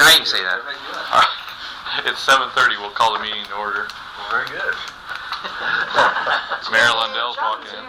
Now you can say that. It's 7:30. We'll call the meeting to order. Very good. Mayor Lundell's walking in.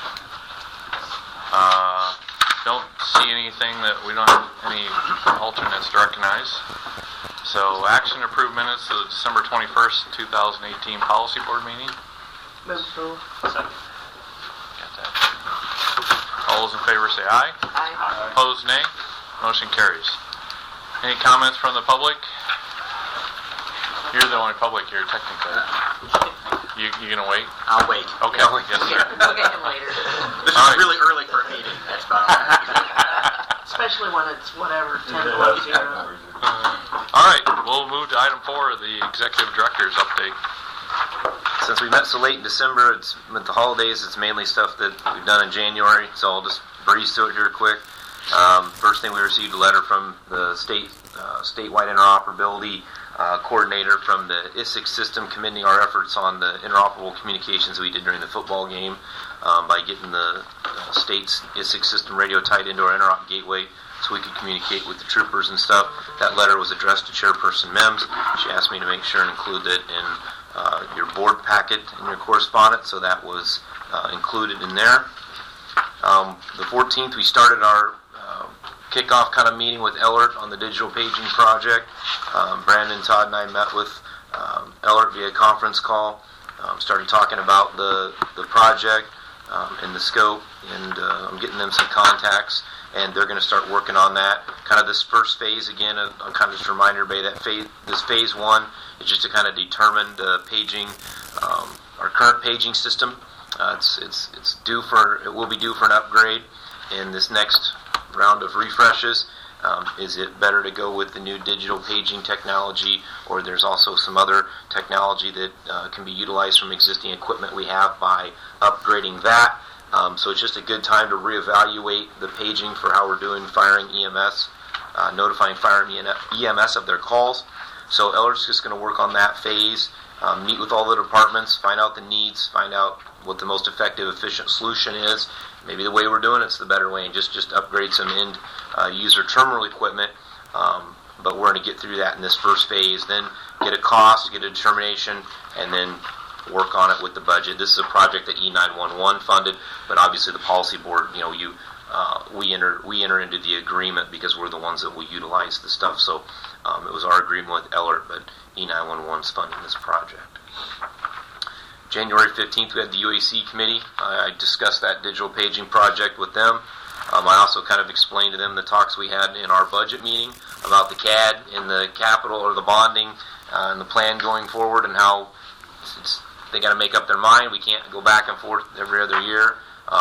Don't see anything that we don't have any alternates to recognize. So, action approved minutes of the December 21st, 2018 Policy Board meeting. Move to. Got that. All those in favor say aye. Aye. Opposed, nay. Motion carries. Any comments from the public? You're the only public here, technically. You gonna wait? I'll wait. Okay. Yes, sir. We'll get him later. This is really early for a meeting. That's about all. Especially when it's whatever, 10 below 0. All right, we'll move to item 4, the Executive Director's update. Since we met so late in December, it's with the holidays, it's mainly stuff that we've done in January, so I'll just breeze through it here quick. First thing, we received a letter from the statewide interoperability coordinator from the ISIC system commending our efforts on the interoperable communications we did during the football game by getting the state's ISIC system radio tied into our interop gateway so we could communicate with the troopers and stuff. That letter was addressed to Chairperson Mims. She asked me to make sure and include it in your board packet in your correspondence, so that was included in there. The 14th, we started our kickoff kind of meeting with Ellert on the digital paging project. Brandon, Todd, and I met with Ellert via conference call, started talking about the project and the scope, and I'm getting them some contacts, and they're going to start working on that. Kind of this first phase, again, I'll kind of just remind everybody that this phase 1 is just to kind of determine the paging, our current paging system. It will be due for an upgrade in this next round of refreshes. Is it better to go with the new digital paging technology, or there's also some other technology that can be utilized from existing equipment we have by upgrading that? So it's just a good time to reevaluate the paging for how we're doing firing EMS, notifying fire EMS of their calls. So Ellert's just going to work on that phase, meet with all the departments, find out the needs, find out what the most effective, efficient solution is. Maybe the way we're doing it's the better way, and just upgrade some end user terminal equipment. But we're going to get through that in this first phase, then get a cost, get a determination, and then work on it with the budget. This is a project that E911 funded, but obviously the policy board, we enter into the agreement because we're the ones that will utilize the stuff. So it was our agreement with Ellert, but E911's funding this project. January 15th, we had the UAC committee. I discussed that digital paging project with them. I also kind of explained to them the talks we had in our budget meeting about the CAD and the capital or the bonding and the plan going forward, and how they got to make up their mind. We can't go back and forth every other year.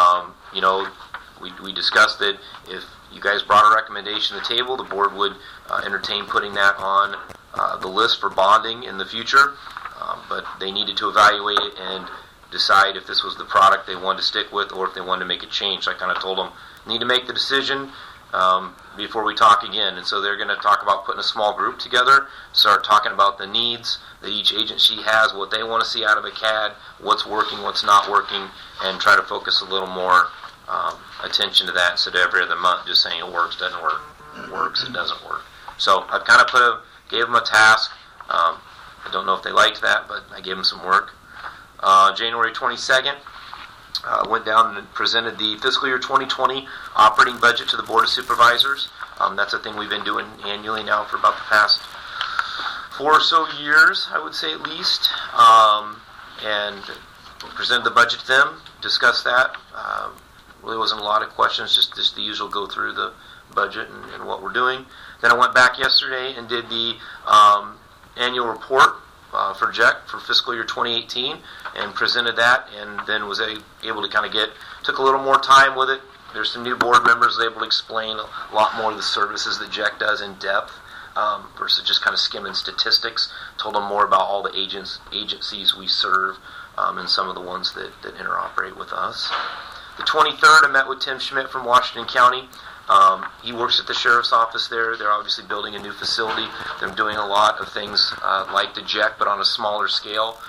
We discussed that if you guys brought a recommendation to the table, the board would entertain putting that on the list for bonding in the future. But they needed to evaluate it and decide if this was the product they wanted to stick with or if they wanted to make a change. So I kind of told them, need to make the decision before we talk again. And so they're going to talk about putting a small group together, start talking about the needs that each agency has, what they want to see out of a CAD, what's working, what's not working, and try to focus a little more attention to that instead of every other month just saying it works, doesn't work, it works, it doesn't work. So I've kind of gave them a task. I don't know if they liked that, but I gave them some work. January 22nd, went down and presented the fiscal year 2020 operating budget to the Board of Supervisors. That's a thing we've been doing annually now for about the past 4 or so years, I would say at least. And presented the budget to them, discussed that. Really wasn't a lot of questions, just the usual go through the budget and what we're doing. Then I went back yesterday and did the annual report for JEC for fiscal year 2018 and presented that, and then was able to kind of took a little more time with it. There's some new board members able to explain a lot more of the services that JEC does in depth versus just kind of skimming statistics. Told them more about all the agencies we serve and some of the ones that interoperate with us. The 23rd, I met with Tim Schmidt from Washington County. He works at the sheriff's office there. They're obviously building a new facility. They're doing a lot of things like the JEC, but on a smaller scale.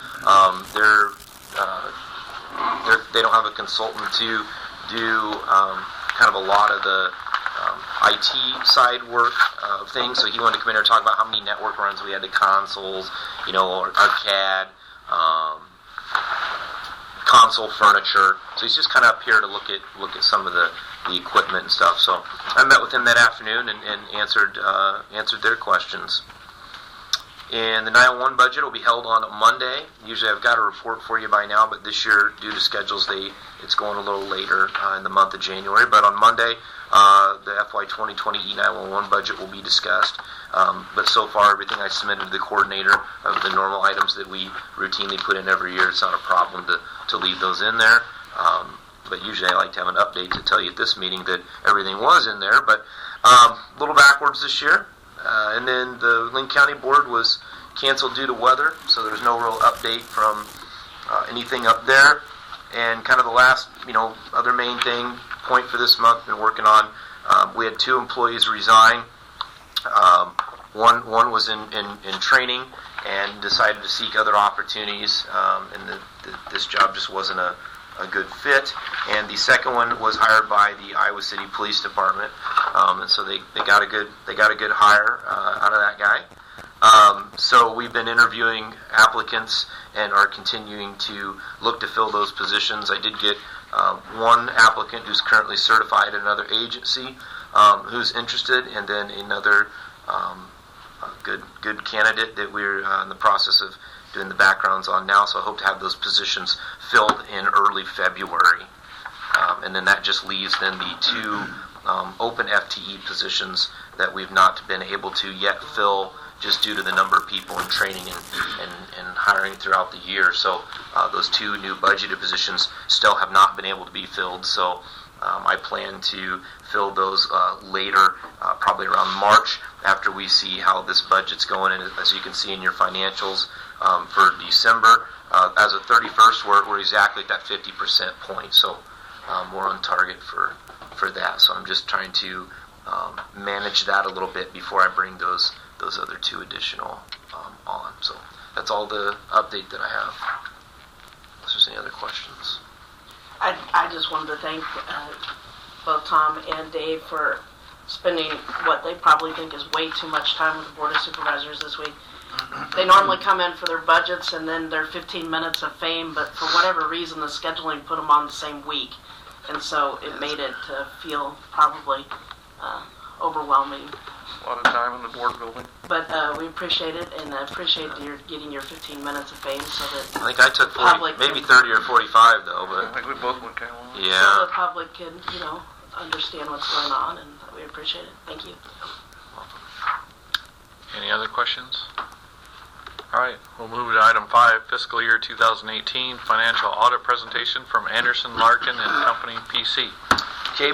They don't have a consultant to do kind of a lot of the IT side work. things. So he wanted to come in here and talk about how many network runs we had to consoles, our CAD, console furniture. So he's just kind of up here to look at some of the equipment and stuff. So I met with him that afternoon and answered their questions. And the 911 budget will be held on Monday. Usually I've got a report for you by now, but this year, due to schedules, it's going a little later in the month of January. But on Monday, the FY 2020 E911 budget will be discussed. But so far, everything I submitted to the coordinator of the normal items that we routinely put in every year, it's not a problem to leave those in there. But usually I like to have an update to tell you at this meeting that everything was in there. But a little backwards this year. And then the Linn County Board was canceled due to weather, so there's no real update from anything up there. And kind of the last, other main point for this month, been working on, we had 2 employees resign. One was in training and decided to seek other opportunities, and this job just wasn't a good fit. And the second one was hired by the Iowa City Police Department, and so they got a good hire out of that guy. So we've been interviewing applicants and are continuing to look to fill those positions. I did get one applicant who's currently certified at another agency who's interested, and then another good candidate that we're in the process of doing the backgrounds on now. So I hope to have those positions filled in early February. And then that just leaves then the 2 open FTE positions that we've not been able to yet fill, just due to the number of people in training and hiring throughout the year. So those 2 new budgeted positions still have not been able to be filled. So I plan to fill those later, probably around March, after we see how this budget's going. And as you can see in your financials for December, as of 31st, we're exactly at that 50% point. So we're on target for that. So I'm just trying to manage that a little bit before I bring those other 2 additional on. So that's all the update that I have. If there's any other questions. I just wanted to thank both Tom and Dave for spending what they probably think is way too much time with the Board of Supervisors this week. They normally come in for their budgets and then their 15 minutes of fame, but for whatever reason, the scheduling put them on the same week. And so it made it feel probably overwhelming. A lot of time in the board building. But we appreciate it, and I appreciate your getting your 15 minutes of fame so that I think I took 40, maybe 30 or 45 though. But I think we both went kind of long. Yeah. So the public can, understand what's going on, and we appreciate it. Thank you. Any other questions? All right, we'll move to item 5, fiscal year 2018 financial audit presentation from Anderson, Larkin and Company, PC. Okay,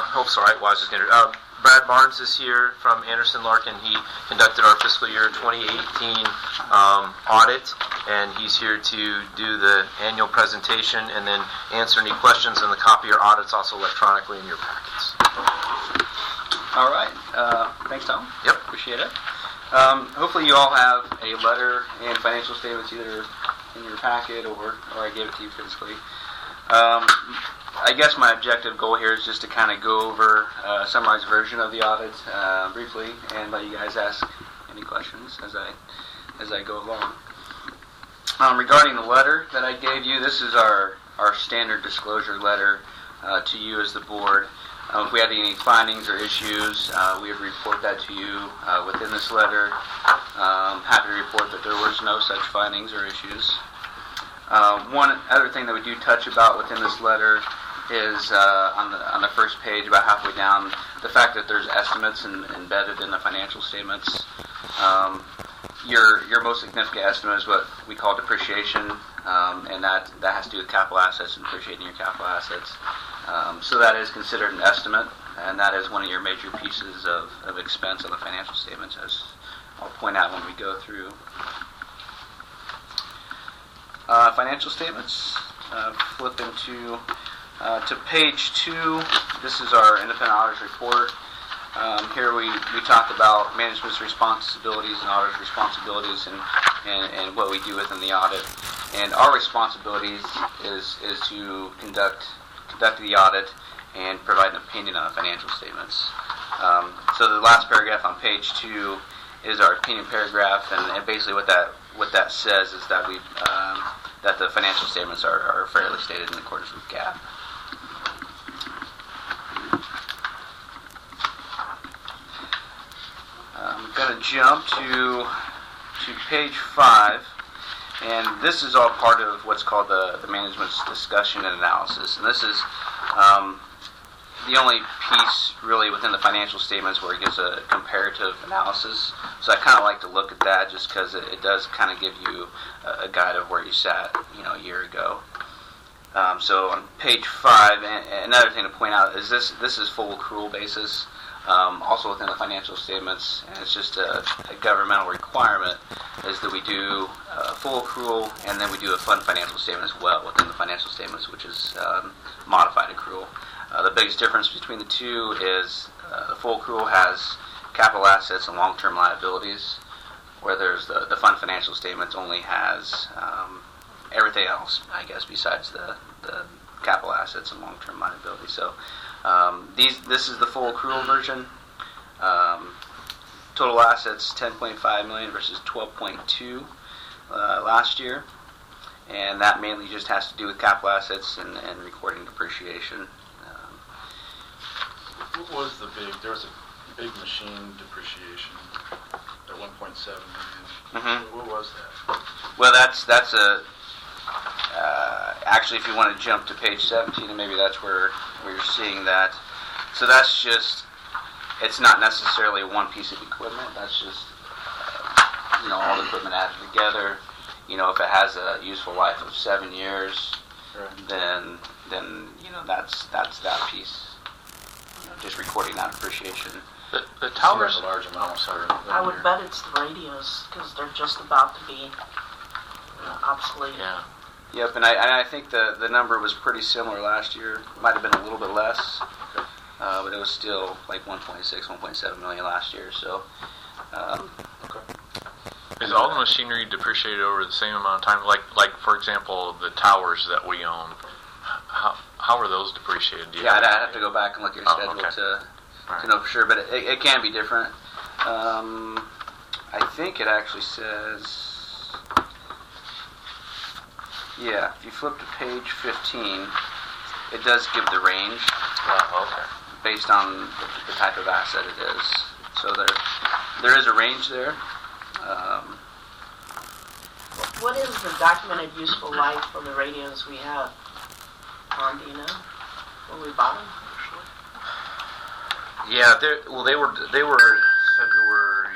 Brad Barnes is here from Anderson Larkin. He conducted our fiscal year 2018 audit, and he's here to do the annual presentation and then answer any questions. And the copy of your audit's also electronically in your packets. All right. Thanks, Tom. Yep. Appreciate it. Hopefully you all have a letter and financial statements either in your packet or I gave it to you physically. I guess my objective goal here is just to kind of go over a summarized version of the audit briefly and let you guys ask any questions as I go along. Regarding the letter that I gave you, this is our standard disclosure letter to you as the board. If we had any findings or issues, we would report that to you within this letter. Happy to report that there was no such findings or issues. One other thing that we do touch about within this letter is on the first page, about halfway down, the fact that there's estimates embedded in the financial statements. Your most significant estimate is what we call depreciation, and that has to do with capital assets and depreciating your capital assets. So that is considered an estimate, and that is one of your major pieces of expense on the financial statements, as I'll point out when we go through. Financial statements, flip into to page 2. This is our independent auditor's report. Here we talk about management's responsibilities and auditor's responsibilities and what we do within the audit. And our responsibilities is to conduct the audit and provide an opinion on the financial statements. So the last paragraph on page 2 is our opinion paragraph, and basically what that says is that that the financial statements are fairly stated in accordance with GAAP. I'm going to jump to page 5, and this is all part of what's called the management's discussion and analysis, and this is the only piece really within the financial statements where it gives a comparative analysis. So I kind of like to look at that just because it does kind of give you a guide of where you sat, a year ago. So on page 5, and another thing to point out is this is full accrual basis, also within the financial statements, and it's just a governmental requirement is that we do full accrual, and then we do a fund financial statement as well within the financial statements, which is modified accrual. The biggest difference between the two is the full accrual has capital assets and long-term liabilities, where there's the fund financial statements only has everything else, I guess, besides the capital assets and long-term liabilities. So this is the full accrual version. Total assets 10.5 million versus 12.2 last year, and that mainly just has to do with capital assets and recording depreciation. What was there was a big machine depreciation at 1.7 million. Mm-hmm. What was that? Well, that's actually, if you want to jump to page 17, and maybe that's where you're seeing that. So that's just, it's not necessarily one piece of equipment. That's just, all the equipment added together. If it has a useful life of 7 years, Right. then that's that piece. Just recording that depreciation. The towers. A large amount, sorry. I would bet it's the radios, because they're just about to be obsolete. Yeah. Yep, and I think the number was pretty similar last year. Might have been a little bit less, but it was still like 1.6, 1.7 million last year. So, Is all the machinery depreciated over the same amount of time? Like for example, the towers that we own. How are those depreciated? I'd have to go back and look at your schedule okay. to know for sure, but it can be different. I think it actually says, if you flip to page 15, it does give the range based on the type of asset it is. So there is a range there. What is the documented useful life for the radios we have? Do you know when we bought them? Yeah, they were February.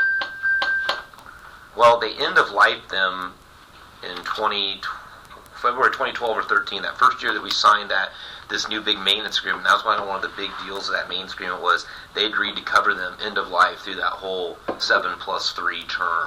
Well, they end of life them in February 2012 or 13. That first year that we signed this new big maintenance agreement. That was one of the big deals of that maintenance agreement was they agreed to cover them end of life through that whole 7+3 term.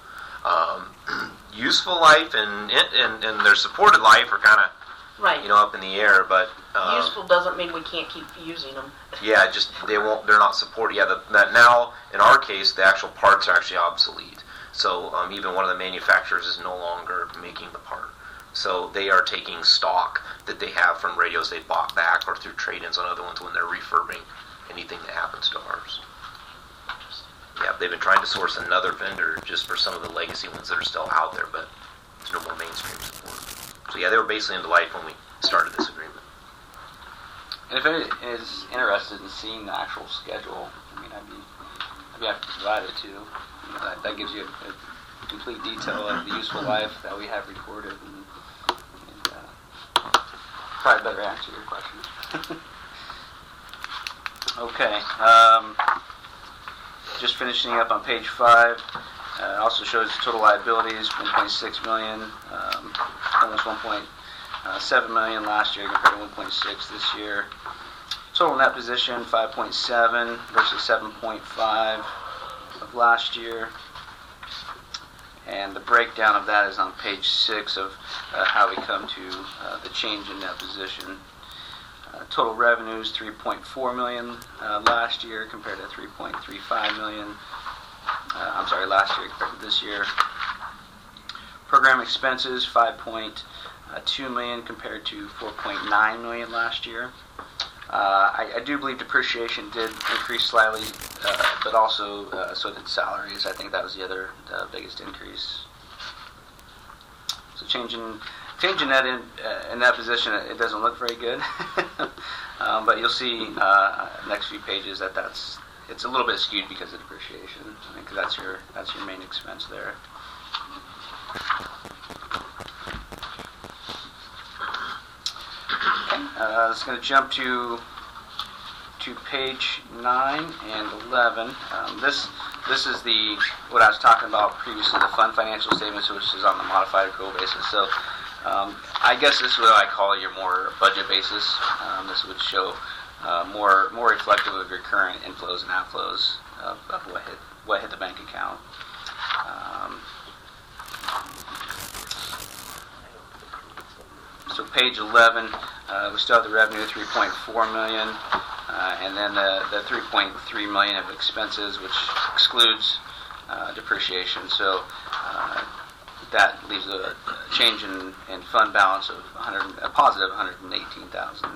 Useful life and their supported life are kind of Right. up in the air, but Useful doesn't mean we can't keep using them. yeah, just they're not supported. Yeah, that now in our case, the actual parts are actually obsolete. So even one of the manufacturers is no longer making the part. So they are taking stock that they have from radios they bought back or through trade-ins on other ones when they're refurbing anything that happens to ours. Yeah, they've been trying to source another vendor just for some of the legacy ones that are still out there, but there's no more mainstream support. So yeah, they were basically into life when we started this agreement. And if anyone is interested in seeing the actual schedule, I'd be happy to provide it to you. That gives you a complete detail of the useful life that we have recorded, and probably better answer your question. Okay. Just finishing up on page 5. It also shows total liabilities, 1.6 million, almost 1.7 million last year compared to 1.6 this year. Total net position, 5.7 versus 7.5 of last year. And the breakdown of that is on page 6 of how we come to the change in net position. Total revenues, 3.4 million last year compared to 3.35 million. Last year compared to this year. Program expenses, 5.2 million compared to 4.9 million last year. I do believe depreciation did increase slightly, but also so did salaries. I think that was the other biggest increase. So changing that in that position, it doesn't look very good. But you'll see next few pages that it's a little bit skewed because of depreciation. I think that's your main expense there. It's going to jump to page 9 and 11. This is what I was talking about previously, the fund financial statements, which is on the modified accrual basis. So I guess this is what I call your more budget basis. This would show more reflective of your current inflows and outflows of what hit the bank account. So page 11, we still have the revenue of $3.4 million, and then the $3.3 million of expenses, which excludes depreciation. So that leaves a change in fund balance of a positive $118,000.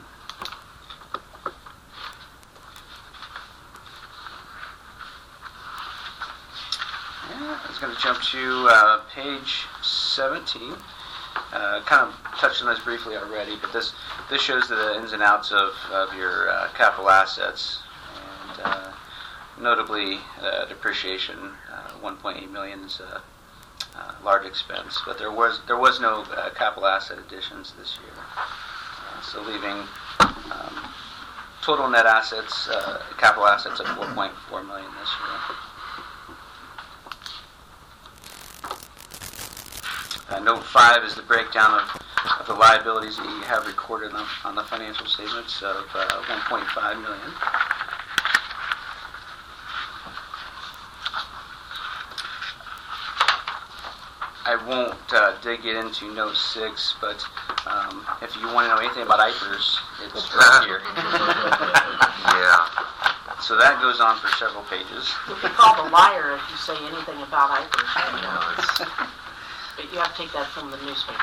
I was going to jump to page 17. Kind of touched on this briefly already, but this shows the ins and outs of your capital assets, and notably depreciation. 1.8 million is a large expense, but there was no capital asset additions this year, so leaving total net assets, capital assets of 4.4 million this year. Note 5 is the breakdown of the liabilities that you have recorded on the financial statements of 1.5 million. I won't dig it into note 6, but if you want to know anything about IPERS, it's right here. Yeah. So that goes on for several pages. You'll be called a liar if you say anything about IPERS. But you have to take that from the newspaper.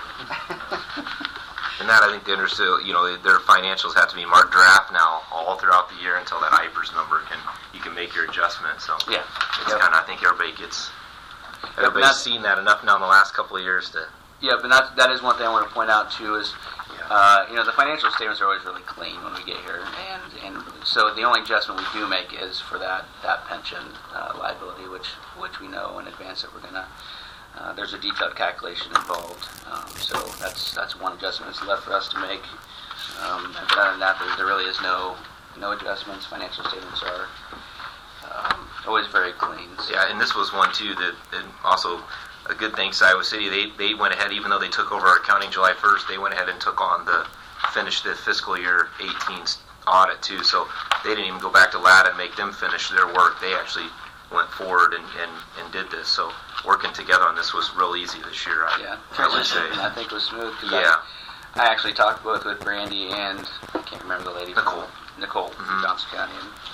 And that I think they understood, their financials have to be marked draft now all throughout the year until that IPERS number you can make your adjustment. So Yeah. it's kind of, I think everybody's seen that enough now in the last couple of years to. Yeah, but that is one thing I want to point out too is, the financial statements are always really clean when we get here, and so the only adjustment we do make is for that pension liability, which we know in advance that we're gonna. There's a detailed calculation involved, so that's one adjustment that's left for us to make. But other than that, there really is no adjustments. Financial statements are always very clean. So. Yeah, and this was one too that also a good thanks to Iowa City. They went ahead, even though they took over our accounting July 1st, they went ahead and took on finished the fiscal year 18's audit too. So they didn't even go back to LADA and make them finish their work. They actually went forward and did this. So working together on this was real easy this year. I would say. I think it was smooth. Yeah. I actually talked both with Brandy and I can't remember the lady. Nicole from Johnson County,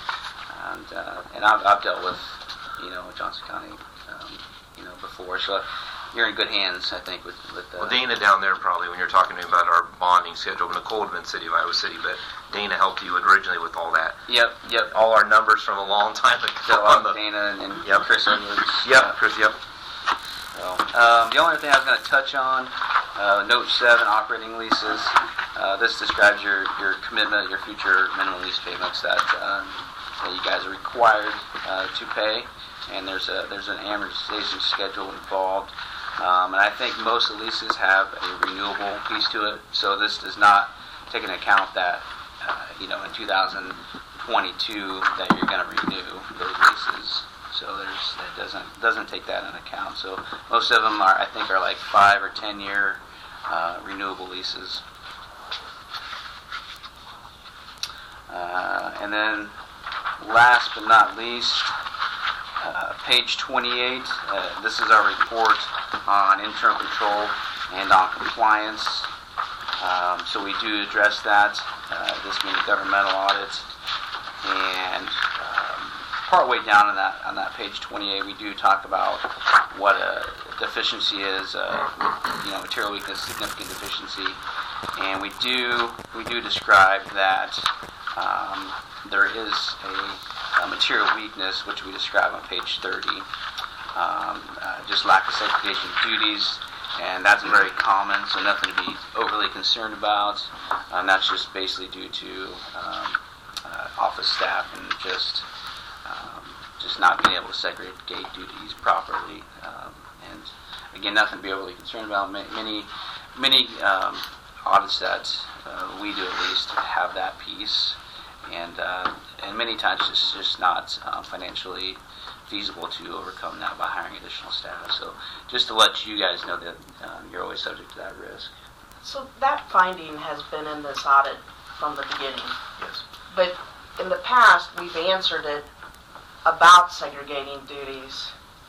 and I've dealt with Johnson County before, so you're in good hands, I think, with Well, Dana down there probably when you're talking to me about our bonding schedule. Nicole had been City of Iowa City, but Dana helped you originally with all that. Yep. All our numbers from a long time ago. Dana and Chris Edwards. Chris. Yep. So, the only thing I was going to touch on, note 7, operating leases. This describes your commitment, your future minimum lease payments that you guys are required to pay, and there's an amortization schedule involved. And I think most of the leases have a renewable piece to it, so this does not take into account that in 2022 that you're going to renew those leases. So it doesn't take that into account. So most of them are like 5 or 10 year renewable leases. And then last but not least, page 28. This is our report on internal control and on compliance. So we do address that. This being a governmental audit, and partway down on that page 28, we do talk about what a deficiency is. Material weakness, significant deficiency, and we do describe that there is a material weakness, which we describe on page 30. Just lack of segregation of duties, and that's very common, so nothing to be overly concerned about. That's just basically due to office staff and just not being able to segregate duties properly. And again, nothing to be overly concerned about. Many audits that we do at least have that piece, and many times it's just not financially feasible to overcome that by hiring additional staff. So just to let you guys know that you're always subject to that risk. So that finding has been in this audit from the beginning. Yes. But in the past, we've answered it about segregating duties.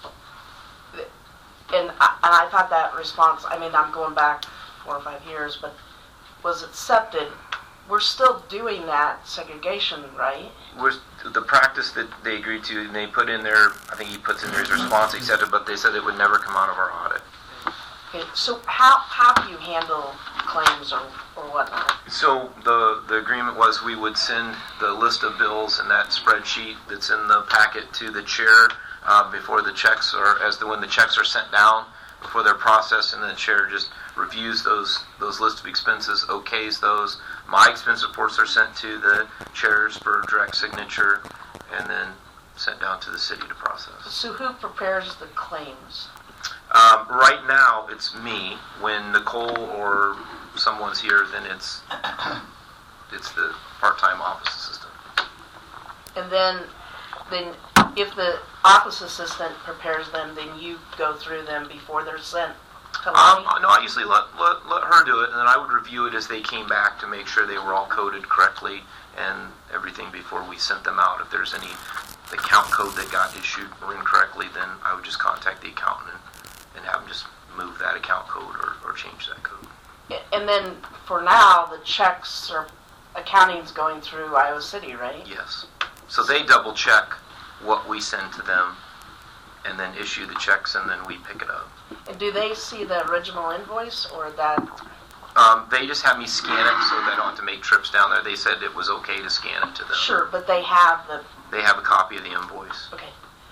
And I thought that response, I mean, I'm going back 4 or 5 years, but was accepted. We're still doing that segregation, right? The practice that they agreed to, and they put in there, I think he puts in there his response, accepted, but they said it would never come out of our audit. Okay, so how do you handle claims or whatnot? So the agreement was we would send the list of bills in that spreadsheet that's in the packet to the chair before the checks when the checks are sent down, before they're processed, and the chair just reviews those lists of expenses, okays those. My expense reports are sent to the chairs for direct signature, and then sent down to the city to process. So who prepares the claims? Right now, it's me. When Nicole or someone's here, then it's the part-time office assistant. And then if the office assistant prepares them, then you go through them before they're sent to Lonnie? No, I usually let her do it, and then I would review it as they came back to make sure they were all coded correctly and everything before we sent them out. If there's any account code that got issued or incorrectly, then I would just contact the accountant and have them just move that account code or change that code. And then for now, the checks or accounting's going through Iowa City, right? Yes. So they double check what we send to them and then issue the checks, and then we pick it up. And do they see the original invoice or that? They just have me scan it so they don't have to make trips down there. They said it was okay to scan it to them. Sure, but they have the... They have a copy of the invoice. Okay.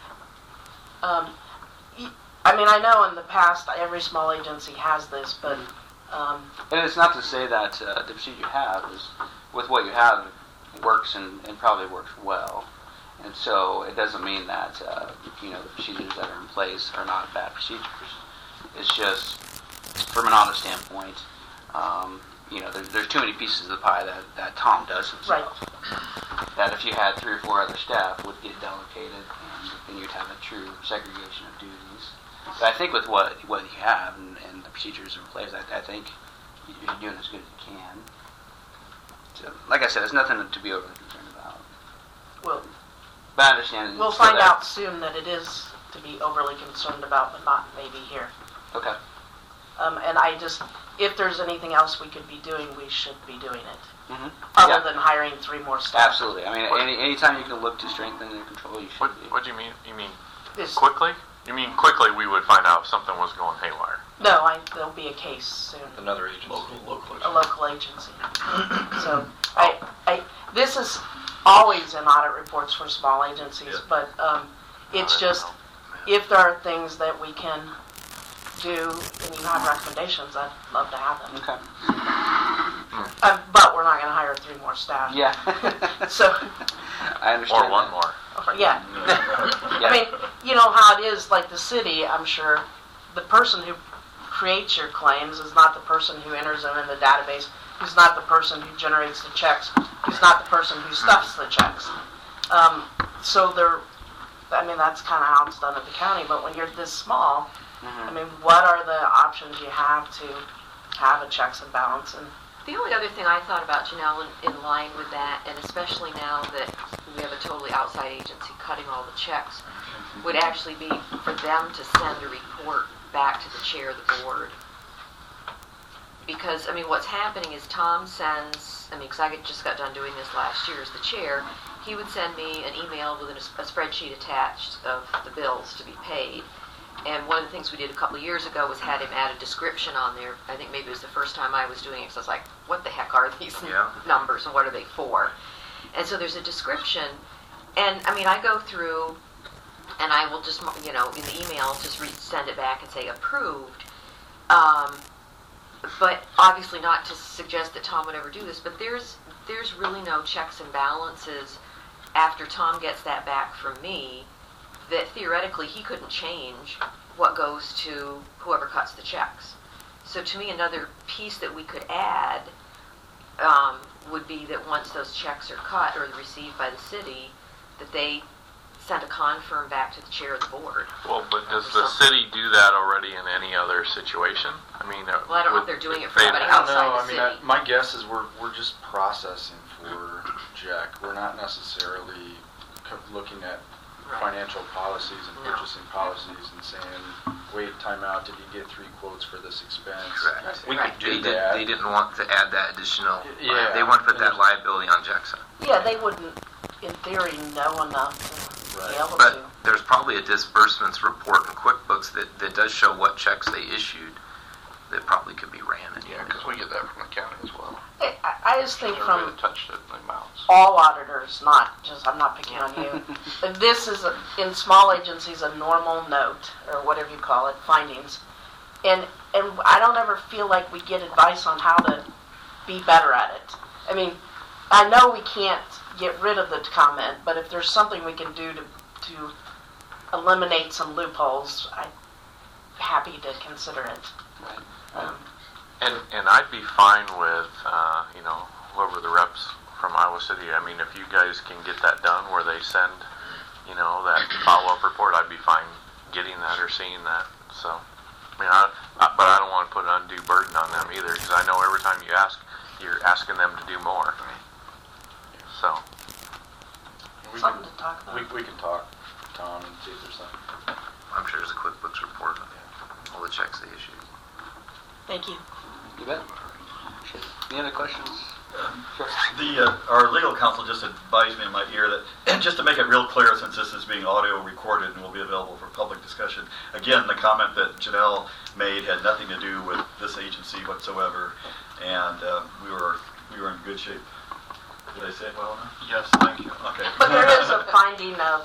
I mean, I know in the past every small agency has this, but... And it's not to say that the procedure you have is, with what you have, works and probably works well. And so it doesn't mean that the procedures that are in place are not bad procedures. It's just, from an audit standpoint, there's too many pieces of the pie that Tom does himself. Right. That if you had 3 or 4 other staff would get delegated, and then you'd have a true segregation of duties. But I think with what you have and the procedures in place, I think you're doing as good as you can. So, like I said, there's nothing to be overly concerned about. Well, but I understand. we'll find out soon that it is to be overly concerned about, but not maybe here. Okay. And if there's anything else we could be doing, we should be doing it. Mm-hmm. Other than hiring 3 more staff. Absolutely. I mean, anytime you can look to strengthen your control, you should be. What do you mean? You mean This- quickly? You mean quickly we would find out if something was going haywire? No, there'll be a case soon. Another agency. A local agency. So this is always in audit reports for small agencies, but it's just if there are things that we can do and you have recommendations, I'd love to have them. Okay. But we're not going to hire 3 more staff. Yeah. So, I understand. Or one more. yeah. Yeah. I mean, you know how it is, like the city, I'm sure, the person who creates your claims is not the person who enters them in the database, who's not the person who generates the checks, who's not the person who stuffs the checks. So that's kind of how it's done at the county, but when you're this small, Mm-hmm. I mean, what are the options you have to have a checks and balance? And The only other thing I thought about, Janelle, in line with that, and especially now that we have a totally outside agency cutting all the checks, would actually be for them to send a report back to the chair of the board. Because, what's happening is Tom sends, because I just got done doing this last year as the chair, he would send me an email with a spreadsheet attached of the bills to be paid. And one of the things we did a couple of years ago was had him add a description on there. I think maybe it was the first time I was doing it, so I was like, what the heck are these numbers and what are they for? And so there's a description, and I mean, I go through, and I will just, in the email, just send it back and say approved. But obviously not to suggest that Tom would ever do this, but there's really no checks and balances after Tom gets that back from me, that theoretically he couldn't change what goes to whoever cuts the checks. So to me, another piece that we could add would be that once those checks are cut or received by the city, that they send a confirm back to the chair of the board. Well, but does the city do that already in any other situation? I mean, well, I don't know if they're doing it for they- everybody I don't outside know. the I city. mean, my guess is we're just processing for Jack. We're not necessarily looking at Right. financial policies and No. purchasing policies and saying, wait, time out, did you get 3 quotes for this expense? Correct. We Right. could do that. They didn't want to add that additional. Yeah. They want to put that liability on Jackson. Yeah, they wouldn't, in theory, know enough to be able But to. there's probably a disbursements report in QuickBooks that does show what checks they issued that probably could be ran in Yeah, here. because we get that from the county as well. I just think Everybody from that touched it, the amounts. all auditors, I'm not picking on you. But this is, in small agencies, a normal note, or whatever you call it, findings. And I don't ever feel like we get advice on how to be better at it. I mean, I know we can't get rid of the comment, but if there's something we can do to eliminate some loopholes, I'm happy to consider it. And I'd be fine with, whoever the reps from Iowa City. I mean, if you guys can get that done where they send, that follow-up report, I'd be fine getting that or seeing that. So, I mean, but I don't want to put an undue burden on them either, because I know every time you ask, you're asking them to do more. So, Something to talk about. We can talk, Tom, and see if there's something. I'm sure there's a QuickBooks report on all the checks they issued. Thank you. You bet. Any other questions? Sure. Our legal counsel just advised me in my ear that, just to make it real clear, since this is being audio recorded and will be available for public discussion, again, the comment that Janelle made had nothing to do with this agency whatsoever, and we were in good shape. Did I say it well enough? Yes, thank you. Okay. But there is a finding of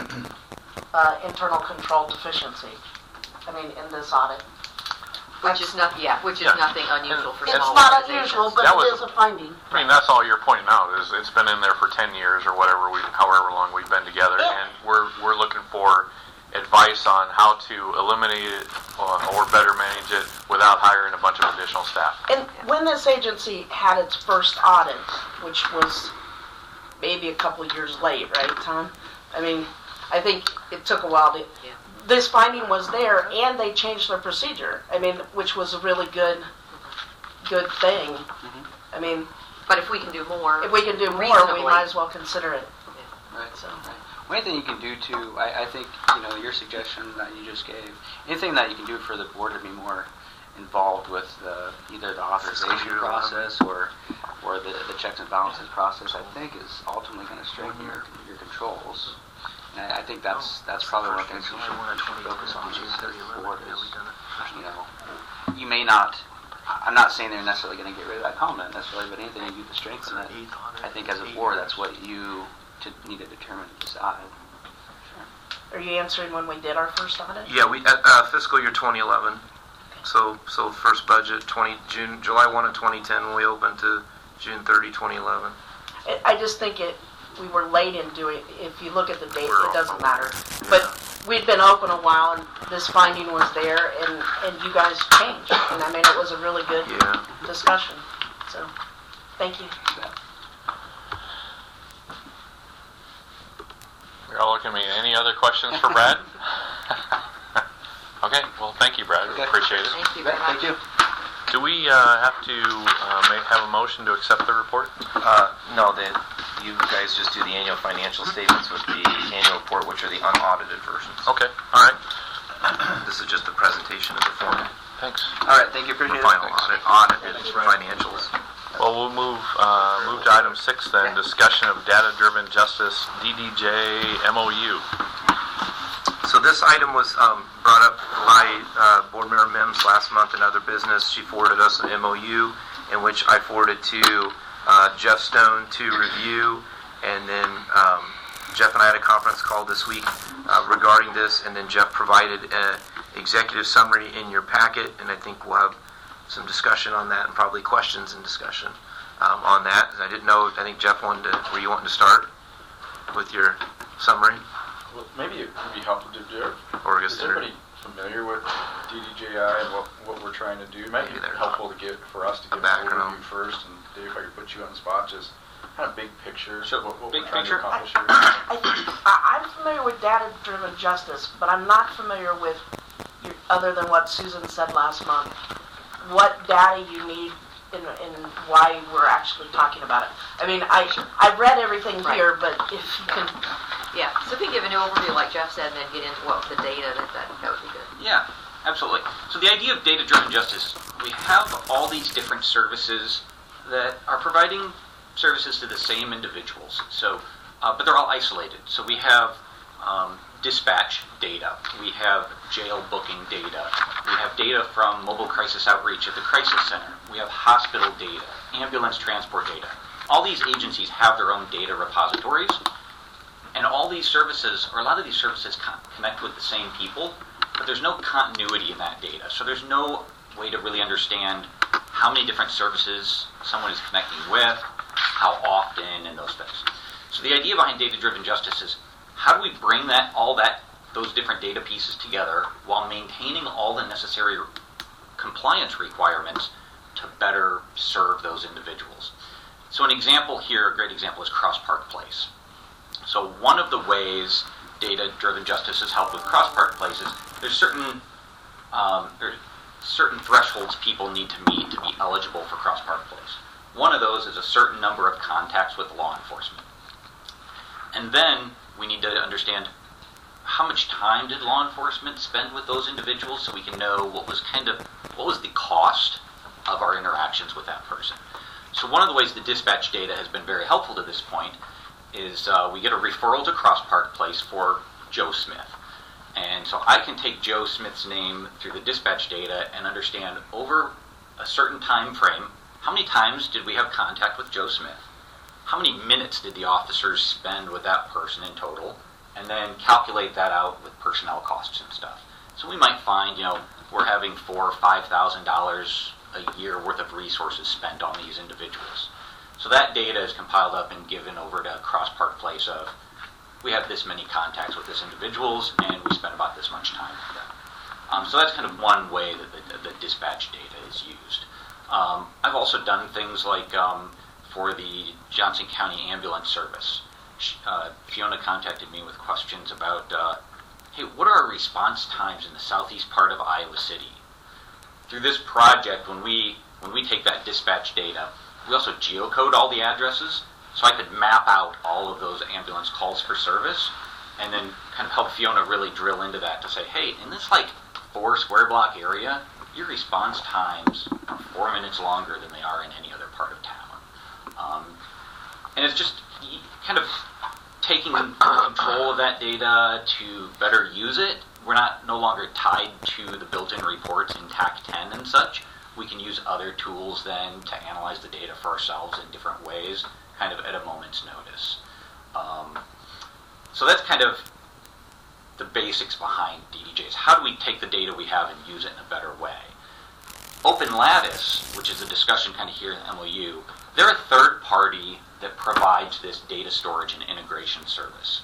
internal control deficiency, in this audit. Which is nothing unusual for It's small not organizations. unusual, but That it was- is a finding. I mean, that's all you're pointing out is it's been in there for 10 years or whatever, however long we've been together, Yeah. and we're looking for advice on how to eliminate it or better manage it without hiring a bunch of additional staff. And when this agency had its first audit, which was maybe a couple of years late, right, Tom? I think it took a while to... Yeah. This finding was there, and they changed their procedure, which was a really good thing. But if we can do more, If we can do more, we reasonably. might as well consider it. Right. So, One thing you can do too, I think, your suggestion that you just gave, anything that you can do for the board to be more involved with either the authorization process or the checks and balances process, I think is ultimately going to strengthen your controls. And I think that's probably one of the things you should focus on as the board is, you may not, I'm not saying they're necessarily going to get rid of that comment necessarily, but anything you do to strengthen it, I think as a board, that's what you need to determine and decide. are you answering when we did our first audit? Yeah, we fiscal year 2011. So first budget July 1 of 2010 when we opened to June 30, 2011. I just think we were late in doing, if you look at the date, it doesn't matter. But we'd been open a while, and this finding was there, and you guys changed. And it was a really good Yeah. discussion. So, thank you. You're all looking at me. Any other questions for Brad? Okay, well, thank you, Brad. We Okay. appreciate it. Thank you very much. Thank you. Do we have to have a motion to accept the report? No, you guys just do the annual financial statements with the annual report, which are the unaudited versions. Okay, all right. This is just a presentation of the form. Thanks. All right, thank you, The appreciate it. final audited financials. Well, we'll move to item 6 then, discussion of data-driven justice DDJ MOU. So this item was brought up by Board Member Mims last month in other business. She forwarded us an MOU in which I forwarded to Jeff Stone to review And then Jeff and I had a conference call this week regarding this, and then Jeff provided an executive summary in your packet, and I think we'll have some discussion on that and probably questions and discussion on that. I didn't know, I think Jeff were you wanting to start with your summary? Well, maybe it would be helpful to do it. Or Is everybody familiar with DDJI and what we're trying to do? It might be Maybe they're helpful to get for us to give an background. overview first, and Dave, if I could put you on the spot, just kind of big picture. Sure. What Big we're trying picture? to accomplish here. I'm familiar with data-driven justice, but I'm not familiar with, other than what Susan said last month, what data you need and why we're actually talking about it. I mean, I've read everything Right. here, but if you can, Yeah, so if we can give an overview like Jeff said and then get into what the data, that would be good. Yeah, absolutely. So the idea of data-driven justice, we have all these different services that are providing services to the same individuals. So, but they're all isolated. So we have dispatch data, we have jail booking data, we have data from mobile crisis outreach at the crisis center, we have hospital data, ambulance transport data. All these agencies have their own data repositories, and all these services, or a lot of these services, connect with the same people, but there's no continuity in that data. So there's no way to really understand how many different services someone is connecting with, how often, and those things. So the idea behind data-driven justice is, how do we bring those different data pieces together while maintaining all the necessary compliance requirements to better serve those individuals? So an example here, a great example, is Cross Park Place. So one of the ways data-driven justice has helped with Cross Park Place is there's certain thresholds people need to meet to be eligible for Cross Park Place. One of those is a certain number of contacts with law enforcement. And then we need to understand how much time did law enforcement spend with those individuals so we can know what was the cost of our interactions with that person. So one of the ways the dispatch data has been very helpful to this point is we get a referral to Cross Park Place for Joe Smith. And so I can take Joe Smith's name through the dispatch data and understand over a certain time frame, how many times did we have contact with Joe Smith? How many minutes did the officers spend with that person in total? And then calculate that out with personnel costs and stuff. So we might find, we're having $4,000 or $5,000 a year worth of resources spent on these individuals. So that data is compiled up and given over to Cross Park Place of, we have this many contacts with this individuals and we spend about this much time with them. So that's kind of one way that the dispatch data is used. I've also done things like for the Johnson County Ambulance Service. Fiona contacted me with questions about, hey, what are our response times in the southeast part of Iowa City? Through this project, when we take that dispatch data, we also geocode all the addresses, so I could map out all of those ambulance calls for service, and then kind of help Fiona really drill into that to say, hey, in this 4 square block area, your response times are 4 minutes longer than they are in any other part of town. And it's just kind of taking control of that data to better use it. We're no longer tied to the built-in reports in TAC 10 and such. We can use other tools then to analyze the data for ourselves in different ways, kind of at a moment's notice. So that's kind of the basics behind DDJs. How do we take the data we have and use it in a better way? Open Lattice, which is a discussion kind of here in MOU, they're a third party that provides this data storage and integration service.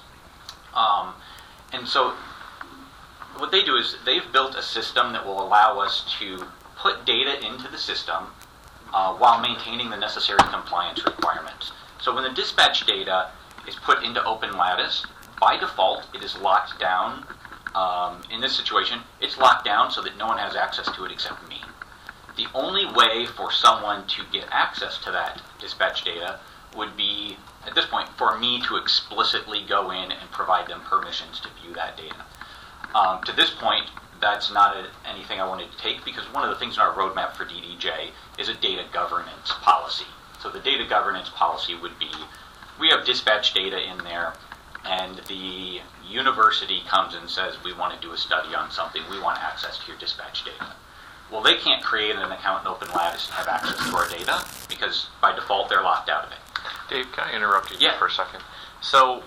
And so what they do is they've built a system that will allow us to put data into the system while maintaining the necessary compliance requirements. So when the dispatch data is put into Open Lattice, by default it is locked down. In this situation, it's locked down so that no one has access to it except me. The only way for someone to get access to that dispatch data would be, at this point, for me to explicitly go in and provide them permissions to view that data. To this point, that's not anything I wanted to take, because one of the things in our roadmap for DDJ is a data governance policy. So the data governance policy would be, we have dispatch data in there, and the university comes and says, we want to do a study on something, we want access to your dispatch data. Well, they can't create an account in Open Lattice and have access to our data, because by default they're locked out of it. Dave, can I interrupt you Yeah. for a second? So,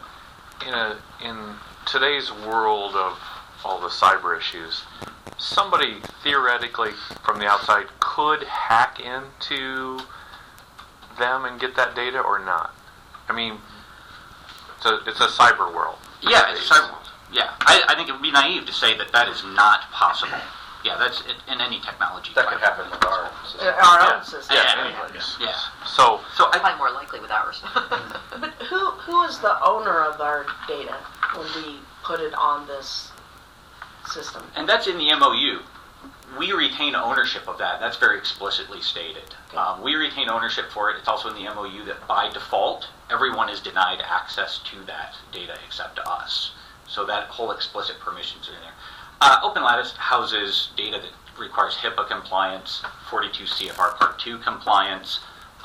in today's world of all the cyber issues, somebody theoretically from the outside could hack into them and get that data or not. I mean, it's a cyber world. Yeah, it's cyber. Yeah, I think it would be naive to say that is not possible. Yeah, that's in any technology. That could happen with our system. Our own system. Yeah, Yeah. anyways. Yeah. So Probably more likely with ours. But who is the owner of our data when we put it on this system? And that's in the MOU. We retain ownership of that. That's very explicitly stated. Okay. We retain ownership for it. It's also in the MOU that by default, everyone is denied access to that data except us. So that whole explicit permissions are in there. Open Lattice houses data that requires HIPAA compliance, 42 CFR Part 2 compliance.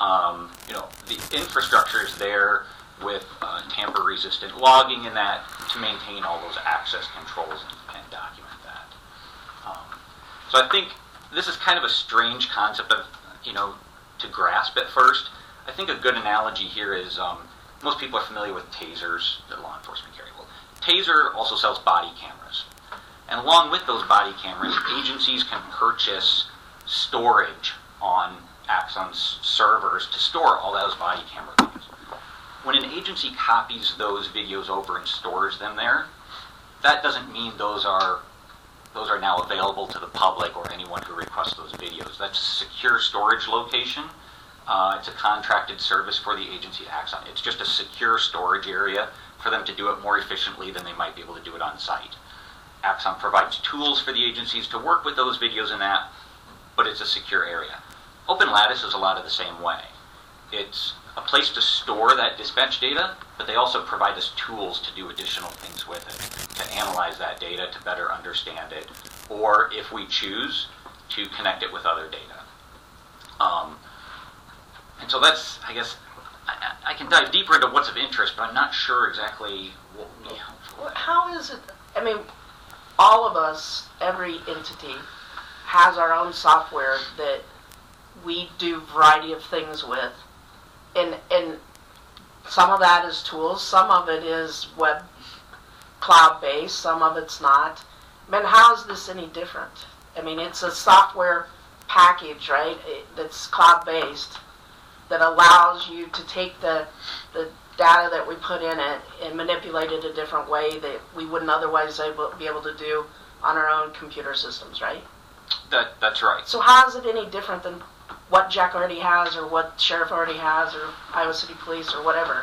The infrastructure is there with tamper-resistant logging in that to maintain all those access controls and document that. So I think this is kind of a strange concept of, to grasp at first. I think a good analogy here is most people are familiar with tasers that law enforcement carry. Well, Taser also sells body cameras. And along with those body cameras, agencies can purchase storage on Axon's servers to store all those body camera videos. When an agency copies those videos over and stores them there, that doesn't mean those are now available to the public or anyone who requests those videos. That's a secure storage location. It's a contracted service for the agency Axon. It's just a secure storage area for them to do it more efficiently than they might be able to do it on site. Axon provides tools for the agencies to work with those videos in that, but it's a secure area. Open Lattice is a lot of the same way. It's a place to store that dispatch data, but they also provide us tools to do additional things with it, to analyze that data, to better understand it, or if we choose, to connect it with other data. And so that's, I guess, I can dive deeper into what's of interest, but I'm not sure exactly what would be helpful. How is it? I mean, all of us, every entity, has our own software that we do a variety of things with. And some of that is tools, some of it is web cloud-based, some of it's not. I mean, how is this any different? I mean, it's a software package, right, that's cloud-based that allows you to take the data that we put in it and manipulate it a different way that we wouldn't otherwise be able to do on our own computer systems, right? That's right. So how is it any different than what Jack already has or what Sheriff already has or Iowa City Police or whatever?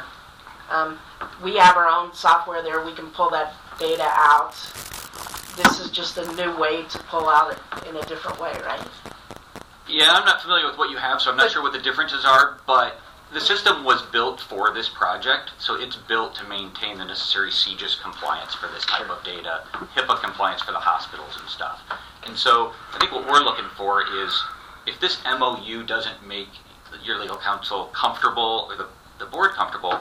We have our own software there. We can pull that data out. This is just a new way to pull out it in a different way, right? Yeah, I'm not familiar with what you have, so I'm not sure what the differences are, but the system was built for this project, so it's built to maintain the necessary CJIS compliance for this type of data, HIPAA compliance for the hospitals and stuff. And so I think what we're looking for is if this MOU doesn't make your legal counsel comfortable or the board comfortable,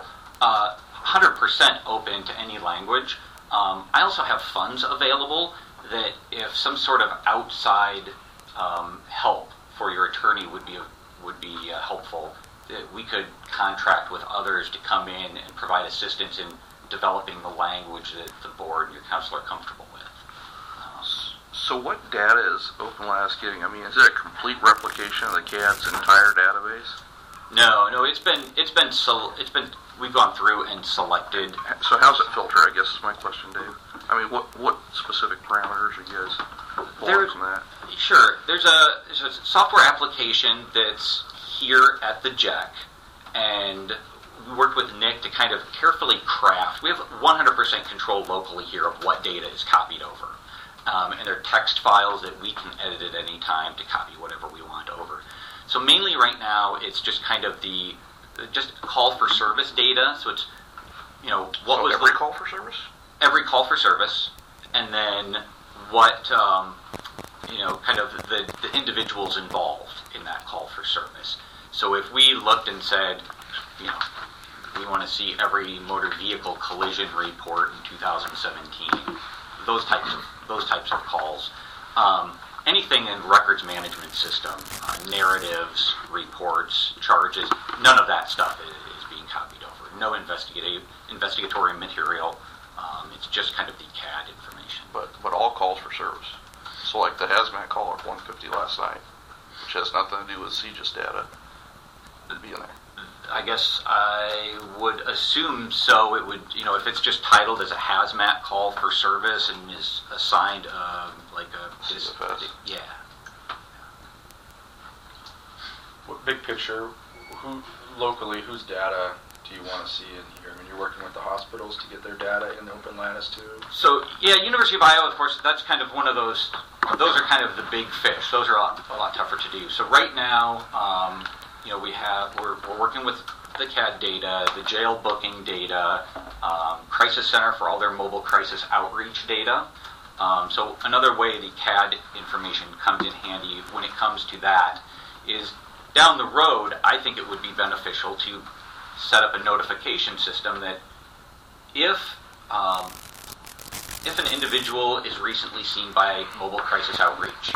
100% open to any language. I also have funds available that if some sort of outside help for your attorney would be helpful, that we could contract with others to come in and provide assistance in developing the language that the board and your counsel are comfortable with. So what data is Open Lattice getting? I mean, is it a complete replication of the CAD's entire database? No, we've gone through and selected. So how's it filter, I guess is my question, Dave. I mean, what specific parameters are you guys pulling from that? Sure. There's a software application that's here at the JEC, and we worked with Nick to kind of carefully craft. We have 100% control locally here of what data is copied over. And they're text files that we can edit at any time to copy whatever we want over. So mainly right now, it's just kind of just call for service data. So it's, what was every call for service? Every call for service, and then what, kind of the individuals involved in that call for service. So if we looked and said, we want to see every motor vehicle collision report in 2017, those types of calls. Anything in records management system, narratives, reports, charges, none of that stuff is being copied no investigatory material. It's just kind of the CAD information. But all calls for service. So like the hazmat call at 1:50 last night, which has nothing to do with CGIS data, it'd be in there. I guess I would assume so. It would, if it's just titled as a hazmat call for service and is assigned like a CFS. Yeah. Big picture, locally, whose data do you want to see in here? I mean, you're working with the hospitals to get their data in Open Lattice too. So yeah, University of Iowa, of course, that's kind of one of those. Those are kind of the big fish. Those are a lot tougher to do. So right now, we're working with the CAD data, the jail booking data, Crisis Center for all their mobile crisis outreach data. So another way the CAD information comes in handy when it comes to that is down the road, I think it would be beneficial to set up a notification system that if an individual is recently seen by mobile crisis outreach